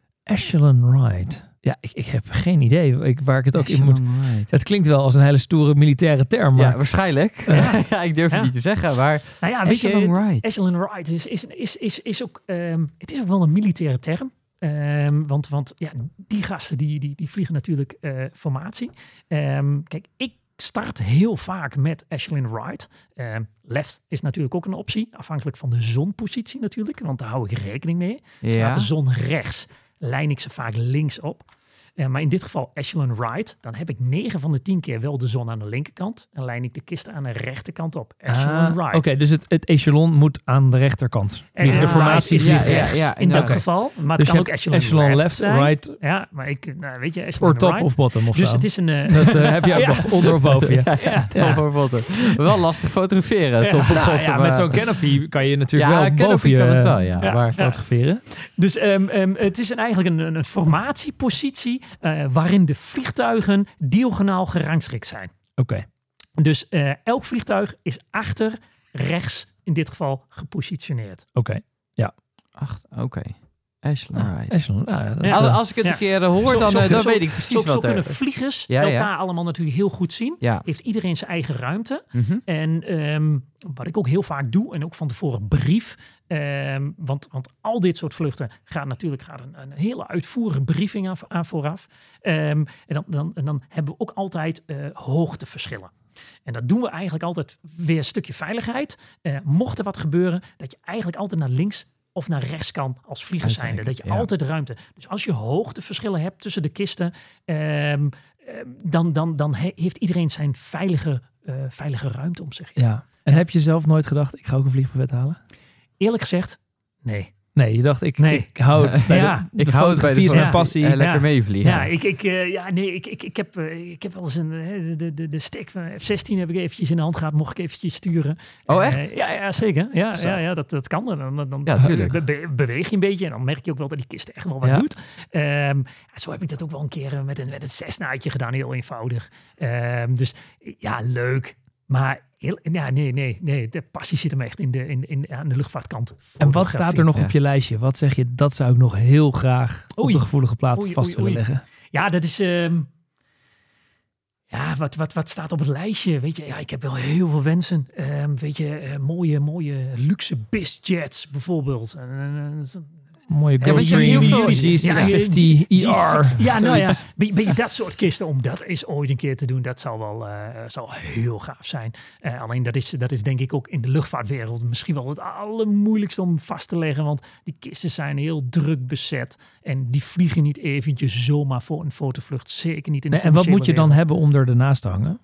Speaker 3: Echelon Ride. Ja, ik, ik heb geen idee ik, waar ik het ook
Speaker 4: Echelon
Speaker 3: in moet...
Speaker 4: Ride.
Speaker 3: Het klinkt wel als een hele stoere militaire term. Maar...
Speaker 4: Ja, waarschijnlijk. Uh, ja, ik durf het
Speaker 5: ja.
Speaker 4: niet te zeggen, maar...
Speaker 5: Nou ja, weet
Speaker 4: Echelon
Speaker 5: je,
Speaker 4: Ride.
Speaker 5: Echelon Ride is, is, is, is, is ook... Um, het is ook wel een militaire term. Um, want want ja, die gasten die, die, die vliegen natuurlijk uh, formatie. Um, kijk, ik start heel vaak met Echelon Ride. Um, left is natuurlijk ook een optie. Afhankelijk van de zonpositie natuurlijk. Want daar hou ik rekening mee.
Speaker 4: Ja.
Speaker 5: Staat de zon rechts, lijn ik ze vaak links op. Uh, maar in dit geval Echelon Ride. Dan heb ik negen van de tien keer wel de zon aan de linkerkant. En lijn ik de kisten aan de rechterkant op. Echelon
Speaker 3: ah,
Speaker 5: Ride.
Speaker 3: Oké, okay, dus het, het echelon moet aan de rechterkant.
Speaker 5: En,
Speaker 3: de
Speaker 5: ja,
Speaker 3: formatie
Speaker 5: ja,
Speaker 3: vliegt
Speaker 5: ja,
Speaker 3: rechts.
Speaker 5: Ja, in dat
Speaker 3: okay.
Speaker 5: geval. Maar
Speaker 3: dus
Speaker 5: het kan ook echelon,
Speaker 3: echelon left,
Speaker 5: left zijn.
Speaker 3: right.
Speaker 5: Ja, maar ik, nou, weet je, echelon
Speaker 3: Or top
Speaker 5: right.
Speaker 3: of bottom of
Speaker 5: dus
Speaker 3: zo.
Speaker 5: het is een... Uh,
Speaker 3: dat uh, heb je ook ja. nog onder of boven je.
Speaker 4: Ja, ja,
Speaker 5: ja.
Speaker 4: Top of bottom. Wel lastig fotograferen.
Speaker 5: Ja.
Speaker 4: Top of
Speaker 3: nou,
Speaker 4: bottom.
Speaker 3: ja, met zo'n canopy kan je natuurlijk
Speaker 4: ja,
Speaker 3: wel boven je
Speaker 4: kan het wel, ja.
Speaker 3: ja. waar fotograferen.
Speaker 5: Dus um, um, het is een, eigenlijk een, een, een formatiepositie uh, waarin de vliegtuigen diagonaal gerangschikt zijn.
Speaker 3: Oké. Okay.
Speaker 5: Dus uh, elk vliegtuig is achter, rechts in dit geval gepositioneerd.
Speaker 3: Oké, okay. ja.
Speaker 4: Acht, oké. Okay. Echelon
Speaker 3: ah,
Speaker 4: Ride.
Speaker 3: Echelon, nou,
Speaker 5: ja.
Speaker 4: Als, als ik het ja. een keer hoor,
Speaker 5: zo,
Speaker 4: dan,
Speaker 5: zo,
Speaker 4: uh, dan
Speaker 5: zo,
Speaker 4: weet ik precies
Speaker 5: zo,
Speaker 4: wat
Speaker 5: zo
Speaker 4: er...
Speaker 5: kunnen vliegers
Speaker 4: ja,
Speaker 5: elkaar
Speaker 4: ja.
Speaker 5: allemaal natuurlijk heel goed zien.
Speaker 4: Ja.
Speaker 5: Heeft iedereen zijn eigen ruimte.
Speaker 4: Mm-hmm.
Speaker 5: En um, wat ik ook heel vaak doe, en ook van tevoren brief. Um, want, want al dit soort vluchten gaat natuurlijk gaat een, een hele uitvoerige briefing aan, aan vooraf. Um, en, dan, dan, en dan hebben we ook altijd uh, hoogteverschillen. En dat doen we eigenlijk altijd weer een stukje veiligheid. Uh, mocht er wat gebeuren, dat je eigenlijk altijd naar links of naar rechts kan als vlieger zijnde. Dat je
Speaker 4: ja.
Speaker 5: altijd ruimte. Dus als je hoogteverschillen hebt tussen de kisten, um, dan, dan, dan he, heeft iedereen zijn veilige, uh, veilige ruimte om zich heen.
Speaker 3: Ja. En heb je zelf nooit gedacht, ik ga ook een vliegbuffet halen?
Speaker 5: Eerlijk gezegd, nee.
Speaker 3: Nee, je dacht, ik,
Speaker 5: nee.
Speaker 3: ik hou bij
Speaker 5: ja,
Speaker 3: de, de
Speaker 4: ik hou het bij de
Speaker 3: mijn passie.
Speaker 4: Uh, lekker
Speaker 5: ja.
Speaker 4: meevliegen.
Speaker 5: Ja, ik, ik, uh, ja, nee, ik, ik, ik, heb, uh, ik heb wel eens een, de, de, de, de stick van F zestien heb ik eventjes in de hand gehad, mocht ik eventjes sturen.
Speaker 4: Oh, echt?
Speaker 5: Uh, ja, ja, zeker. Ja, ja, ja dat, dat kan. Dan, dan
Speaker 4: ja, tuurlijk.
Speaker 5: Be, be, beweeg je een beetje en dan merk je ook wel dat die kist echt wel wat
Speaker 3: ja.
Speaker 5: doet. Um, zo heb ik dat ook wel een keer met een, met een zesnaadje gedaan, heel eenvoudig. Um, dus ja, leuk. Maar heel, ja, nee, nee, nee. De passie zit hem echt in de, in, in, aan de luchtvaartkant.
Speaker 3: En wat staat er nog ja. op je lijstje? Wat zeg je, dat zou ik nog heel graag oei. op de gevoelige plaats oei, vast oei, willen leggen?
Speaker 5: Ja, dat is... Um, ja, wat, wat, wat staat op het lijstje? Weet je, ja, ik heb wel heel veel wensen. Um, weet je, uh, mooie, mooie luxe bizjets bijvoorbeeld. Uh,
Speaker 3: Mooie
Speaker 5: ja,
Speaker 3: Gulfstream, G zesvijftig E R.
Speaker 5: Ja, nou ja, ben je dat soort kisten, om dat eens ooit een keer te doen, dat zal wel uh, zal heel gaaf zijn. Uh, alleen dat is, dat is denk ik ook in de luchtvaartwereld misschien wel het allermoeilijkste om vast te leggen, want die kisten zijn heel druk bezet en die vliegen niet eventjes zomaar voor een fotovlucht. Zeker niet in de
Speaker 3: nee, en wat moet je dan hebben om er ernaast te hangen?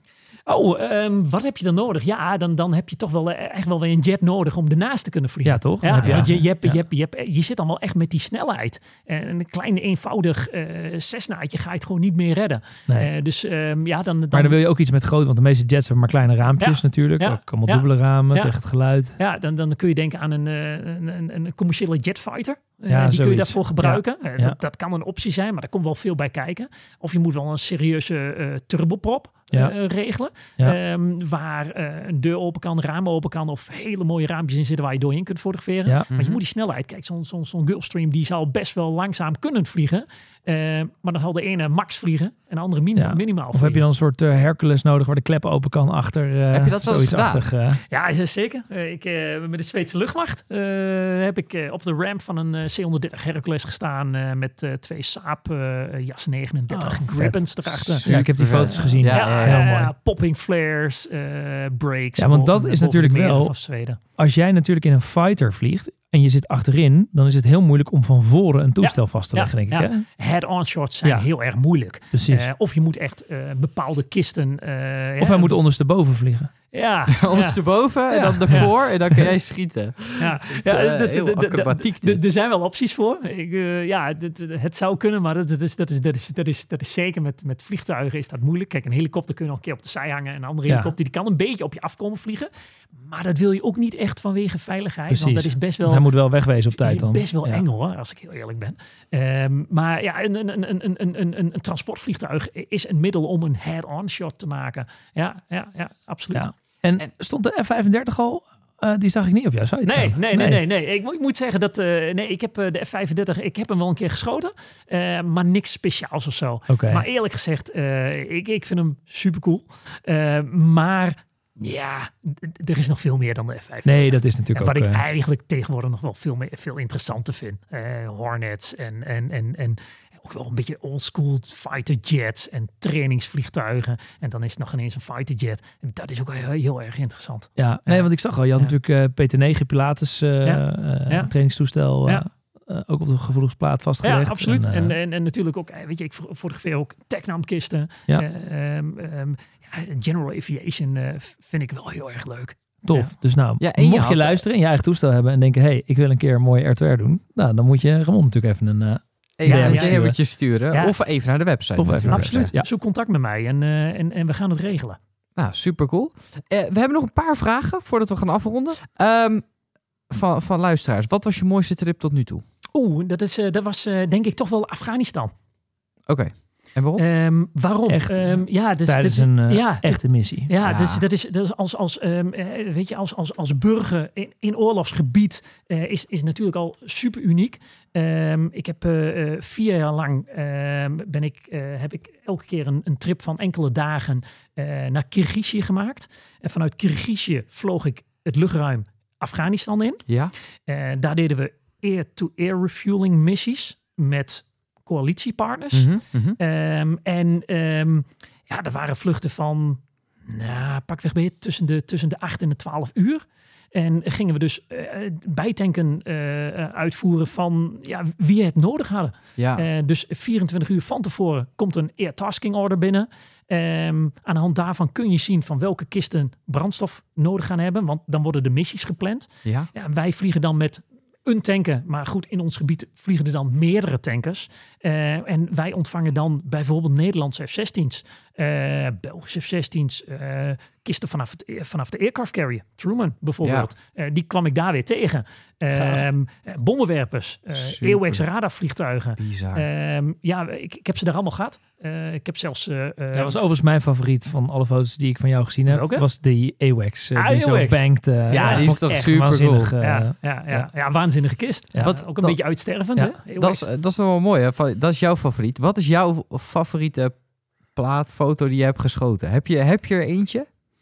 Speaker 5: Oh, um, wat heb je dan nodig? Ja, dan, dan heb je toch wel echt wel weer een jet nodig om ernaast te kunnen vliegen.
Speaker 3: Ja, toch?
Speaker 5: Ja,
Speaker 3: Heb je-
Speaker 5: want je, je, hebt,
Speaker 3: ja.
Speaker 5: je, hebt, je, hebt, je zit allemaal echt met die snelheid. En een klein eenvoudig uh, Cessnaatje ga je het gewoon niet meer redden.
Speaker 3: Nee.
Speaker 5: Uh, dus um, ja, dan, dan...
Speaker 3: Maar dan wil je ook iets met groot, want de meeste jets hebben maar kleine raampjes
Speaker 5: Ja.
Speaker 3: natuurlijk.
Speaker 5: Ja.
Speaker 3: Ook allemaal
Speaker 5: Ja.
Speaker 3: dubbele ramen
Speaker 5: Ja.
Speaker 3: tegen het geluid.
Speaker 5: Ja, dan, dan kun je denken aan een, uh, een, een, een commerciële jetfighter. Uh,
Speaker 3: Ja,
Speaker 5: die kun je
Speaker 3: zoiets.
Speaker 5: daarvoor gebruiken.
Speaker 3: Ja.
Speaker 5: Uh,
Speaker 3: Ja.
Speaker 5: dat, dat kan een optie zijn, maar daar komt wel veel bij kijken. Of je moet wel een serieuze uh, turboprop
Speaker 3: Ja.
Speaker 5: uh, regelen.
Speaker 3: Ja.
Speaker 5: Um, waar uh, een deur open kan, ramen open kan. Of hele mooie raampjes in zitten waar je doorheen kunt fotograferen.
Speaker 3: Ja.
Speaker 5: Maar je
Speaker 4: Mhm.
Speaker 5: moet die snelheid. Kijk, zo'n zo'n zo'n Gulfstream die zal best wel langzaam kunnen vliegen. Uh, maar dan zal de ene max vliegen en de andere min
Speaker 3: Ja.
Speaker 5: minimaal
Speaker 3: Of
Speaker 5: vliegen.
Speaker 3: heb je dan een soort uh, Hercules nodig waar de klep open kan achter? Uh,
Speaker 4: Heb je dat wel eens
Speaker 3: zoiets
Speaker 4: gedaan?
Speaker 3: achtig, uh,
Speaker 5: Ja, is- zeker. Uh, ik, uh, met de Zweedse luchtmacht uh, heb ik uh, op de ramp van een uh, C honderddertig Hercules gestaan uh, met uh, twee Saab uh, Jas negenendertig
Speaker 3: Oh,
Speaker 5: Grippens erachter.
Speaker 3: Ja, ik heb die
Speaker 4: Super
Speaker 3: foto's
Speaker 4: vet.
Speaker 3: gezien.
Speaker 4: Ja,
Speaker 3: Ja,
Speaker 4: ja,
Speaker 3: heel
Speaker 5: ja,
Speaker 3: mooi.
Speaker 5: popping flares, uh, brakes.
Speaker 3: Ja, want dat
Speaker 5: boven-
Speaker 3: is
Speaker 5: boven
Speaker 3: natuurlijk
Speaker 5: de meren
Speaker 3: wel-
Speaker 5: van Zweden.
Speaker 3: Als jij natuurlijk in een fighter vliegt en je zit achterin, dan is het heel moeilijk om van voren een toestel vast te
Speaker 5: Ja,
Speaker 3: leggen, denk ik.
Speaker 5: ja.
Speaker 3: Hè?
Speaker 5: Head-on shots zijn
Speaker 3: Ja.
Speaker 5: heel erg moeilijk.
Speaker 3: Precies.
Speaker 5: Uh, of je moet echt uh, bepaalde kisten... Uh,
Speaker 3: of hij moet ondersteboven vliegen.
Speaker 5: Ja,
Speaker 4: Ondersteboven en
Speaker 3: Ja.
Speaker 4: dan ervoor en dan kun jij schieten.
Speaker 5: ja.
Speaker 4: Ja,
Speaker 5: Ja, dat-
Speaker 4: heel
Speaker 5: dat- dat-
Speaker 4: acrobatiek
Speaker 5: dat-
Speaker 4: dit.
Speaker 5: Er zijn wel opties voor. Ik, uh, ja, dat- dat- het zou kunnen, maar dat, dat, is, dat, is, dat, is, dat, is, dat is zeker met, met vliegtuigen is dat moeilijk. Kijk, een helikopter kun je nog een keer op de zij hangen. En een andere
Speaker 3: Ja.
Speaker 5: helikopter die kan een beetje op je afkomen vliegen. Maar dat wil je ook niet echt vanwege veiligheid.
Speaker 3: Precies.
Speaker 5: Want dat is best wel...
Speaker 3: Want hij moet wel wegwezen op
Speaker 5: is
Speaker 3: tijd dan.
Speaker 5: best wel
Speaker 3: Ja.
Speaker 5: eng hoor, als ik heel eerlijk ben. Um, maar ja, een, een, een, een, een, een, een transportvliegtuig is een middel om een head-on shot te maken. Ja, ja, ja, absoluut.
Speaker 3: Ja. En,
Speaker 4: En-
Speaker 3: stond de F vijfendertig al? Uh, die zag ik niet op jouw site
Speaker 5: Nee,
Speaker 3: staan.
Speaker 5: nee, nee, nee, nee. Ik, moet, ik moet zeggen dat uh, nee, ik heb uh, de F vijfendertig, ik heb hem wel een keer geschoten, uh, maar niks speciaals of zo.
Speaker 3: Oké.
Speaker 5: Maar eerlijk gezegd, uh, ik, ik vind hem super cool. Uh, maar ja, d- er is nog veel meer dan de F vijfendertig.
Speaker 3: Nee, dat is
Speaker 5: En
Speaker 3: natuurlijk
Speaker 5: wat
Speaker 3: ook...
Speaker 5: ik
Speaker 3: uh,
Speaker 5: eigenlijk tegenwoordig nog wel veel, meer, veel interessanter vind. Uh, Hornets en, en, en, en ook wel een beetje oldschool fighter jets en trainingsvliegtuigen. En dan is het nog ineens een fighter jet. En dat is ook heel, heel erg interessant.
Speaker 3: ja, nee, want ik zag al, je had
Speaker 5: Ja.
Speaker 3: natuurlijk uh, P T negen Pilatus uh,
Speaker 5: Ja.
Speaker 3: uh,
Speaker 5: Ja.
Speaker 3: trainingstoestel uh,
Speaker 5: Ja.
Speaker 3: uh, ook op de gevoelingsplaat vastgelegd.
Speaker 5: Ja, absoluut.
Speaker 3: En, uh,
Speaker 5: En, en, en natuurlijk ook, eh, weet je, ik fotografeer ook Technam-kisten.
Speaker 3: Ja.
Speaker 5: Uh, um, um, ja, General Aviation uh, vind ik wel heel erg leuk.
Speaker 3: Tof.
Speaker 5: Ja.
Speaker 3: Dus nou,
Speaker 4: Ja, en je
Speaker 3: mocht je
Speaker 4: had-
Speaker 3: luisteren en je eigen toestel hebben en denken, hey, ik wil een keer een mooie R twee R doen. Nou, dan moet je Ramon natuurlijk even een... Uh,
Speaker 4: Ja,
Speaker 5: Ja,
Speaker 4: een
Speaker 5: ja.
Speaker 4: DM'tje sturen.
Speaker 5: Ja.
Speaker 4: Of even naar de website.
Speaker 3: Of even naar de
Speaker 5: Absoluut.
Speaker 3: Ja.
Speaker 5: Zoek contact met mij en, uh, en, en we gaan het regelen.
Speaker 4: Nou, super cool. Uh, we hebben nog een paar vragen voordat we gaan afronden. Um, van, van luisteraars. Wat was je mooiste trip tot nu toe?
Speaker 5: Oeh, dat, is, uh, dat was uh, denk ik toch wel Afghanistan.
Speaker 4: Oké. En waarom?
Speaker 5: Um, waarom?
Speaker 3: Echt?
Speaker 5: Um, ja, dus,
Speaker 3: tijdens
Speaker 5: dit is-
Speaker 3: een uh,
Speaker 5: ja,
Speaker 3: echte missie.
Speaker 5: Ja,
Speaker 4: Ja.
Speaker 5: Dus, dat is, dat is als, als, um, uh, weet je, als, als, als burger in, in oorlogsgebied uh, is, is natuurlijk al super uniek. Um, ik heb uh, uh, vier jaar lang um, ben ik, uh, heb ik elke keer een, een trip van enkele dagen uh, naar Kirgizië gemaakt. En vanuit Kirgizië vloog ik het luchtruim Afghanistan in.
Speaker 4: Ja.
Speaker 5: Uh, daar deden we air-to-air refueling missies met coalitiepartners.
Speaker 4: Mhm, mhm.
Speaker 5: Um, en um, ja, er waren vluchten van, nou, pakweg ben je tussen de, tussen de acht en de twaalf uur. En gingen we dus uh, bijtanken uh, uitvoeren van ja, wie het nodig hadden.
Speaker 4: Ja.
Speaker 5: Uh, dus vierentwintig uur van tevoren komt een air tasking order binnen. Um, aan de hand daarvan kun je zien van welke kisten brandstof nodig gaan hebben. Want dan worden de missies gepland.
Speaker 4: ja.
Speaker 5: Ja, wij vliegen dan met een tanker, maar goed, in ons gebied vliegen er dan meerdere tankers. Uh, en wij ontvangen dan bijvoorbeeld Nederlandse F zestien's, uh, Belgische F zestien's, uh, kisten vanaf, het, vanaf de aircraft carrier, Truman bijvoorbeeld. Ja. Uh, die kwam ik daar weer tegen. Uh, um, bommenwerpers, uh,
Speaker 4: Super.
Speaker 5: AWACS radarvliegtuigen.
Speaker 4: Bizar.
Speaker 5: Uh, ja, ik, ik heb ze daar allemaal gehad. Uh, ik heb zelfs... Uh,
Speaker 3: Dat was overigens mijn favoriet van alle foto's die ik van jou gezien heb.
Speaker 5: Welke?
Speaker 3: Was die AWACS. Uh,
Speaker 5: Ah,
Speaker 3: die zo
Speaker 5: AWACS.
Speaker 3: bankt. Uh,
Speaker 4: Ja, die is
Speaker 3: vond ik
Speaker 4: toch
Speaker 3: echt
Speaker 4: super
Speaker 3: waanzinnig,
Speaker 4: cool.
Speaker 3: uh,
Speaker 5: ja, ja, ja, ja. ja, waanzinnige kist.
Speaker 3: Ja.
Speaker 5: Wat,
Speaker 4: Wat-
Speaker 5: ook een
Speaker 4: dat-
Speaker 5: beetje uitstervend,
Speaker 3: Ja.
Speaker 5: hè?
Speaker 4: Dat is, dat is nog wel mooi. Hè? Van- Dat is jouw favoriet. Wat is jouw favoriete plaat, foto die je hebt geschoten? Heb je, heb je er eentje?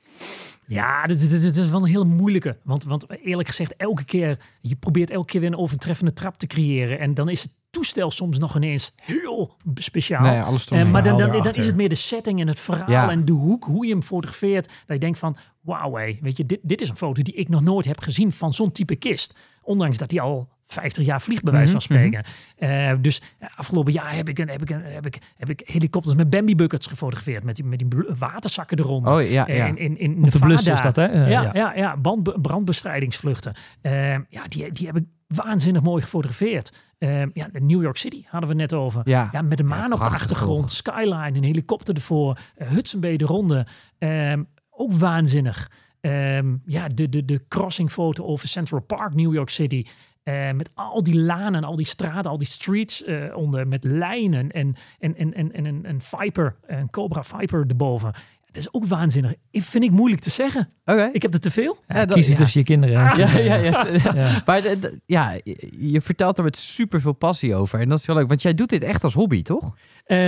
Speaker 5: Ja, dit, dit, dit is wel een heel moeilijke. Want, want eerlijk gezegd, elke keer... Je probeert elke keer weer een overtreffende trap te creëren. En dan is het toestel soms nog ineens heel speciaal.
Speaker 4: Nee, alles stond
Speaker 5: Eh, maar dan, dan, dan
Speaker 3: erachter.
Speaker 5: is het meer de setting en het verhaal
Speaker 4: Ja.
Speaker 5: en de hoek, hoe je hem fotografeert. Dat je denkt van, wauw, hé, weet je, dit, dit is een foto die ik nog nooit heb gezien van zo'n type kist. Ondanks dat die al vijftig jaar vliegbewijs van
Speaker 4: Mm-hmm,
Speaker 5: spreken. Uh, dus uh, afgelopen jaar heb ik, een, heb, ik een, heb, ik, heb ik helikopters met Bambi buckets gefotografeerd. Met die, met die waterzakken eronder.
Speaker 4: Oh ja, ja.
Speaker 5: In, in, in
Speaker 3: Om te blussen is dat, hè? Uh,
Speaker 5: ja,
Speaker 3: ja.
Speaker 5: ja, ja band, brandbestrijdingsvluchten. Uh, ja, die, die heb ik waanzinnig mooi gefotografeerd. Uh, ja, de New York City hadden we het net over.
Speaker 4: Ja.
Speaker 5: Ja, met een maan
Speaker 4: Ja,
Speaker 5: op de
Speaker 4: prachtig
Speaker 5: achtergrond,
Speaker 4: toch?
Speaker 5: skyline, een helikopter ervoor, uh, Hudson Bay de ronde. Uh, ook waanzinnig. Um, ja, de, de, de crossingfoto over Central Park, New York City. Uh, met al die lanen, al die straten, al die streets uh, onder, met lijnen en, en, en, en, en een, een Viper, een Cobra Viper erboven. Dat is ook waanzinnig. Ik vind ik moeilijk te zeggen.
Speaker 4: Oké.
Speaker 5: Ik heb er te veel.
Speaker 3: Ja,
Speaker 4: Ja, dat-
Speaker 3: kies je
Speaker 4: ja.
Speaker 3: tussen je kinderen.
Speaker 5: Ah.
Speaker 4: Ja, ja, ja.
Speaker 3: Ja.
Speaker 4: Maar de- de- ja, je vertelt er met super veel passie over. En dat is heel leuk. Want jij doet dit echt als hobby, toch?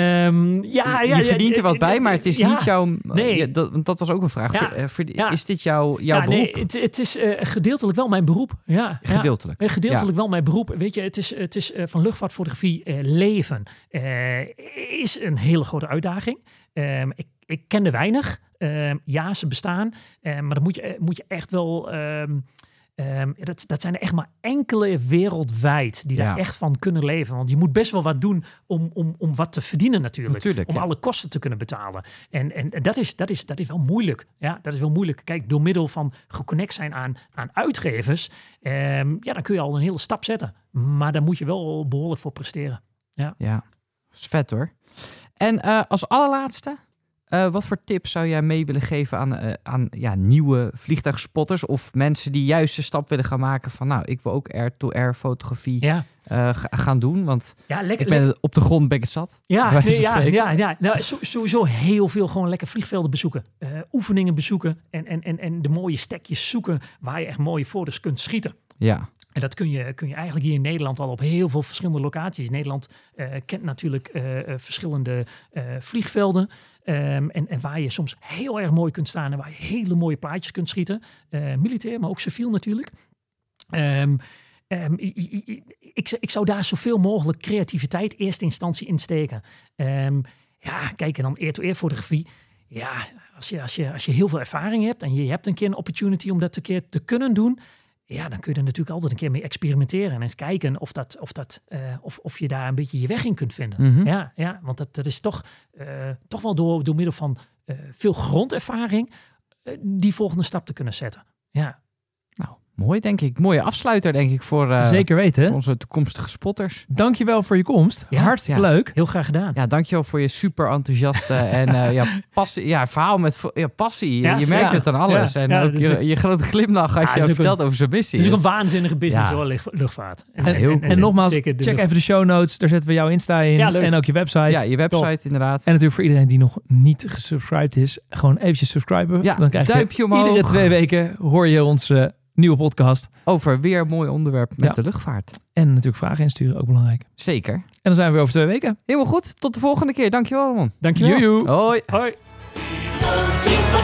Speaker 5: Um, ja, ja,
Speaker 4: je
Speaker 5: ja,
Speaker 4: verdient er wat
Speaker 5: ja,
Speaker 4: bij, maar het is
Speaker 5: ja.
Speaker 4: niet jouw...
Speaker 5: Nee.
Speaker 4: Ja, dat, want dat was ook een vraag.
Speaker 5: Ja.
Speaker 4: Ver- eh, verd-
Speaker 5: Ja.
Speaker 4: Is dit jouw, jouw
Speaker 5: ja,
Speaker 4: beroep?
Speaker 5: nee, het, het is uh, gedeeltelijk wel mijn beroep. Ja, ja.
Speaker 4: Gedeeltelijk.
Speaker 5: Eh, Gedeeltelijk wel mijn beroep. Weet je, het is, het is uh, van luchtvaartfotografie uh, leven. Uh, is een hele grote uitdaging. Um, ik, ik ken er weinig. Um, ja, ze bestaan. Um, maar dan moet je, moet je echt wel... Um, Um, dat, dat zijn er echt maar enkele wereldwijd die
Speaker 4: Ja.
Speaker 5: daar echt van kunnen leven. Want je moet best wel wat doen om, om, om wat te verdienen natuurlijk.
Speaker 4: Natuurlijk,
Speaker 5: om
Speaker 4: ja.
Speaker 5: alle kosten te kunnen betalen. En, en, en dat, is, dat, is, dat is wel moeilijk. Ja, dat is wel moeilijk. Kijk, door middel van geconnect zijn aan, aan uitgevers... Um, ja, dan kun je al een hele stap zetten. Maar daar moet je wel behoorlijk voor presteren. Ja.
Speaker 4: Ja, dat is vet hoor. En uh, als allerlaatste, uh, wat voor tips zou jij mee willen geven aan, uh, aan ja, nieuwe vliegtuigspotters of mensen die juist de stap willen gaan maken van nou, ik wil ook air-to-air fotografie
Speaker 5: Ja.
Speaker 4: uh, ga, gaan doen, want
Speaker 5: Ja, lekker.
Speaker 4: ik ben op de grond ben ik het zat.
Speaker 5: Ja,
Speaker 4: bij wijze
Speaker 5: nee,
Speaker 4: van
Speaker 5: ja,
Speaker 4: spreken.
Speaker 5: ja, ja. Nou, so- sowieso heel veel gewoon lekker vliegvelden bezoeken. Uh, oefeningen bezoeken en, en, en, en de mooie stekjes zoeken waar je echt mooie foto's kunt schieten.
Speaker 4: Ja,
Speaker 5: En dat kun je, kun je eigenlijk hier in Nederland al op heel veel verschillende locaties. Nederland uh, kent natuurlijk uh, uh, verschillende uh, vliegvelden. Um, en, en waar je soms heel erg mooi kunt staan en waar je hele mooie plaatjes kunt schieten. Uh, militair, maar ook civiel natuurlijk. Um, Um, ik, ik, ik zou daar zoveel mogelijk creativiteit eerste instantie in steken. Um, ja, kijk, en dan air-to-air fotografie. Ja, als je, als, je, als je heel veel ervaring hebt en je hebt een keer een opportunity om dat een keer te kunnen doen, ja, dan kun je er natuurlijk altijd een keer mee experimenteren en eens kijken of, dat, of, dat, uh, of, of je daar een beetje je weg in kunt vinden.
Speaker 4: Mhm.
Speaker 5: Ja, ja, want dat, dat is toch, uh, toch wel door, door middel van uh, veel grondervaring uh, die volgende stap te kunnen zetten. Ja.
Speaker 4: nou, mooi denk ik. Mooie afsluiter denk ik voor, uh,
Speaker 3: Zeker
Speaker 4: voor
Speaker 3: weten.
Speaker 4: onze toekomstige spotters.
Speaker 3: Dankjewel voor je komst.
Speaker 5: Ja,
Speaker 3: Hartstikke
Speaker 4: ja.
Speaker 3: leuk.
Speaker 5: Heel graag gedaan.
Speaker 4: Ja, dankjewel voor je super enthousiaste en uh, ja, passie, ja, verhaal met vo- ja, passie. Je,
Speaker 5: Ja,
Speaker 4: je merkt
Speaker 5: ja.
Speaker 4: het aan alles.
Speaker 5: Ja,
Speaker 4: en
Speaker 5: ja,
Speaker 4: ook
Speaker 5: dat is
Speaker 4: je,
Speaker 5: ook-
Speaker 4: je grote glimlach als
Speaker 5: Ja,
Speaker 4: je
Speaker 5: dat is ook
Speaker 4: vertelt
Speaker 5: een-
Speaker 4: over zijn missie.
Speaker 5: Het is ook een
Speaker 4: Dat-
Speaker 5: waanzinnige business
Speaker 4: Ja.
Speaker 5: hoor, lucht- luchtvaart.
Speaker 4: Ja, heel cool.
Speaker 3: En nogmaals,
Speaker 5: zeker de
Speaker 3: check
Speaker 5: lucht-
Speaker 3: even de show notes. Daar zetten we jouw Insta in.
Speaker 5: Ja, leuk.
Speaker 3: En ook je website.
Speaker 4: ja, je website inderdaad.
Speaker 3: En natuurlijk voor iedereen die nog niet gesubscribed is, gewoon eventjes subscriben.
Speaker 4: Ja,
Speaker 3: Dan krijg je
Speaker 4: duimpje omhoog.
Speaker 3: iedere twee weken hoor je onze nieuwe podcast.
Speaker 4: Over weer een mooi onderwerp met
Speaker 3: Ja.
Speaker 4: de luchtvaart.
Speaker 3: En natuurlijk vragen insturen, ook belangrijk.
Speaker 4: Zeker.
Speaker 3: En dan zijn we weer over twee weken.
Speaker 4: Helemaal goed. Tot de volgende keer. Dankjewel, man.
Speaker 5: Dankjewel.
Speaker 3: Joejoe.
Speaker 4: Hoi.
Speaker 5: Hoi.
Speaker 2: Piloot, ik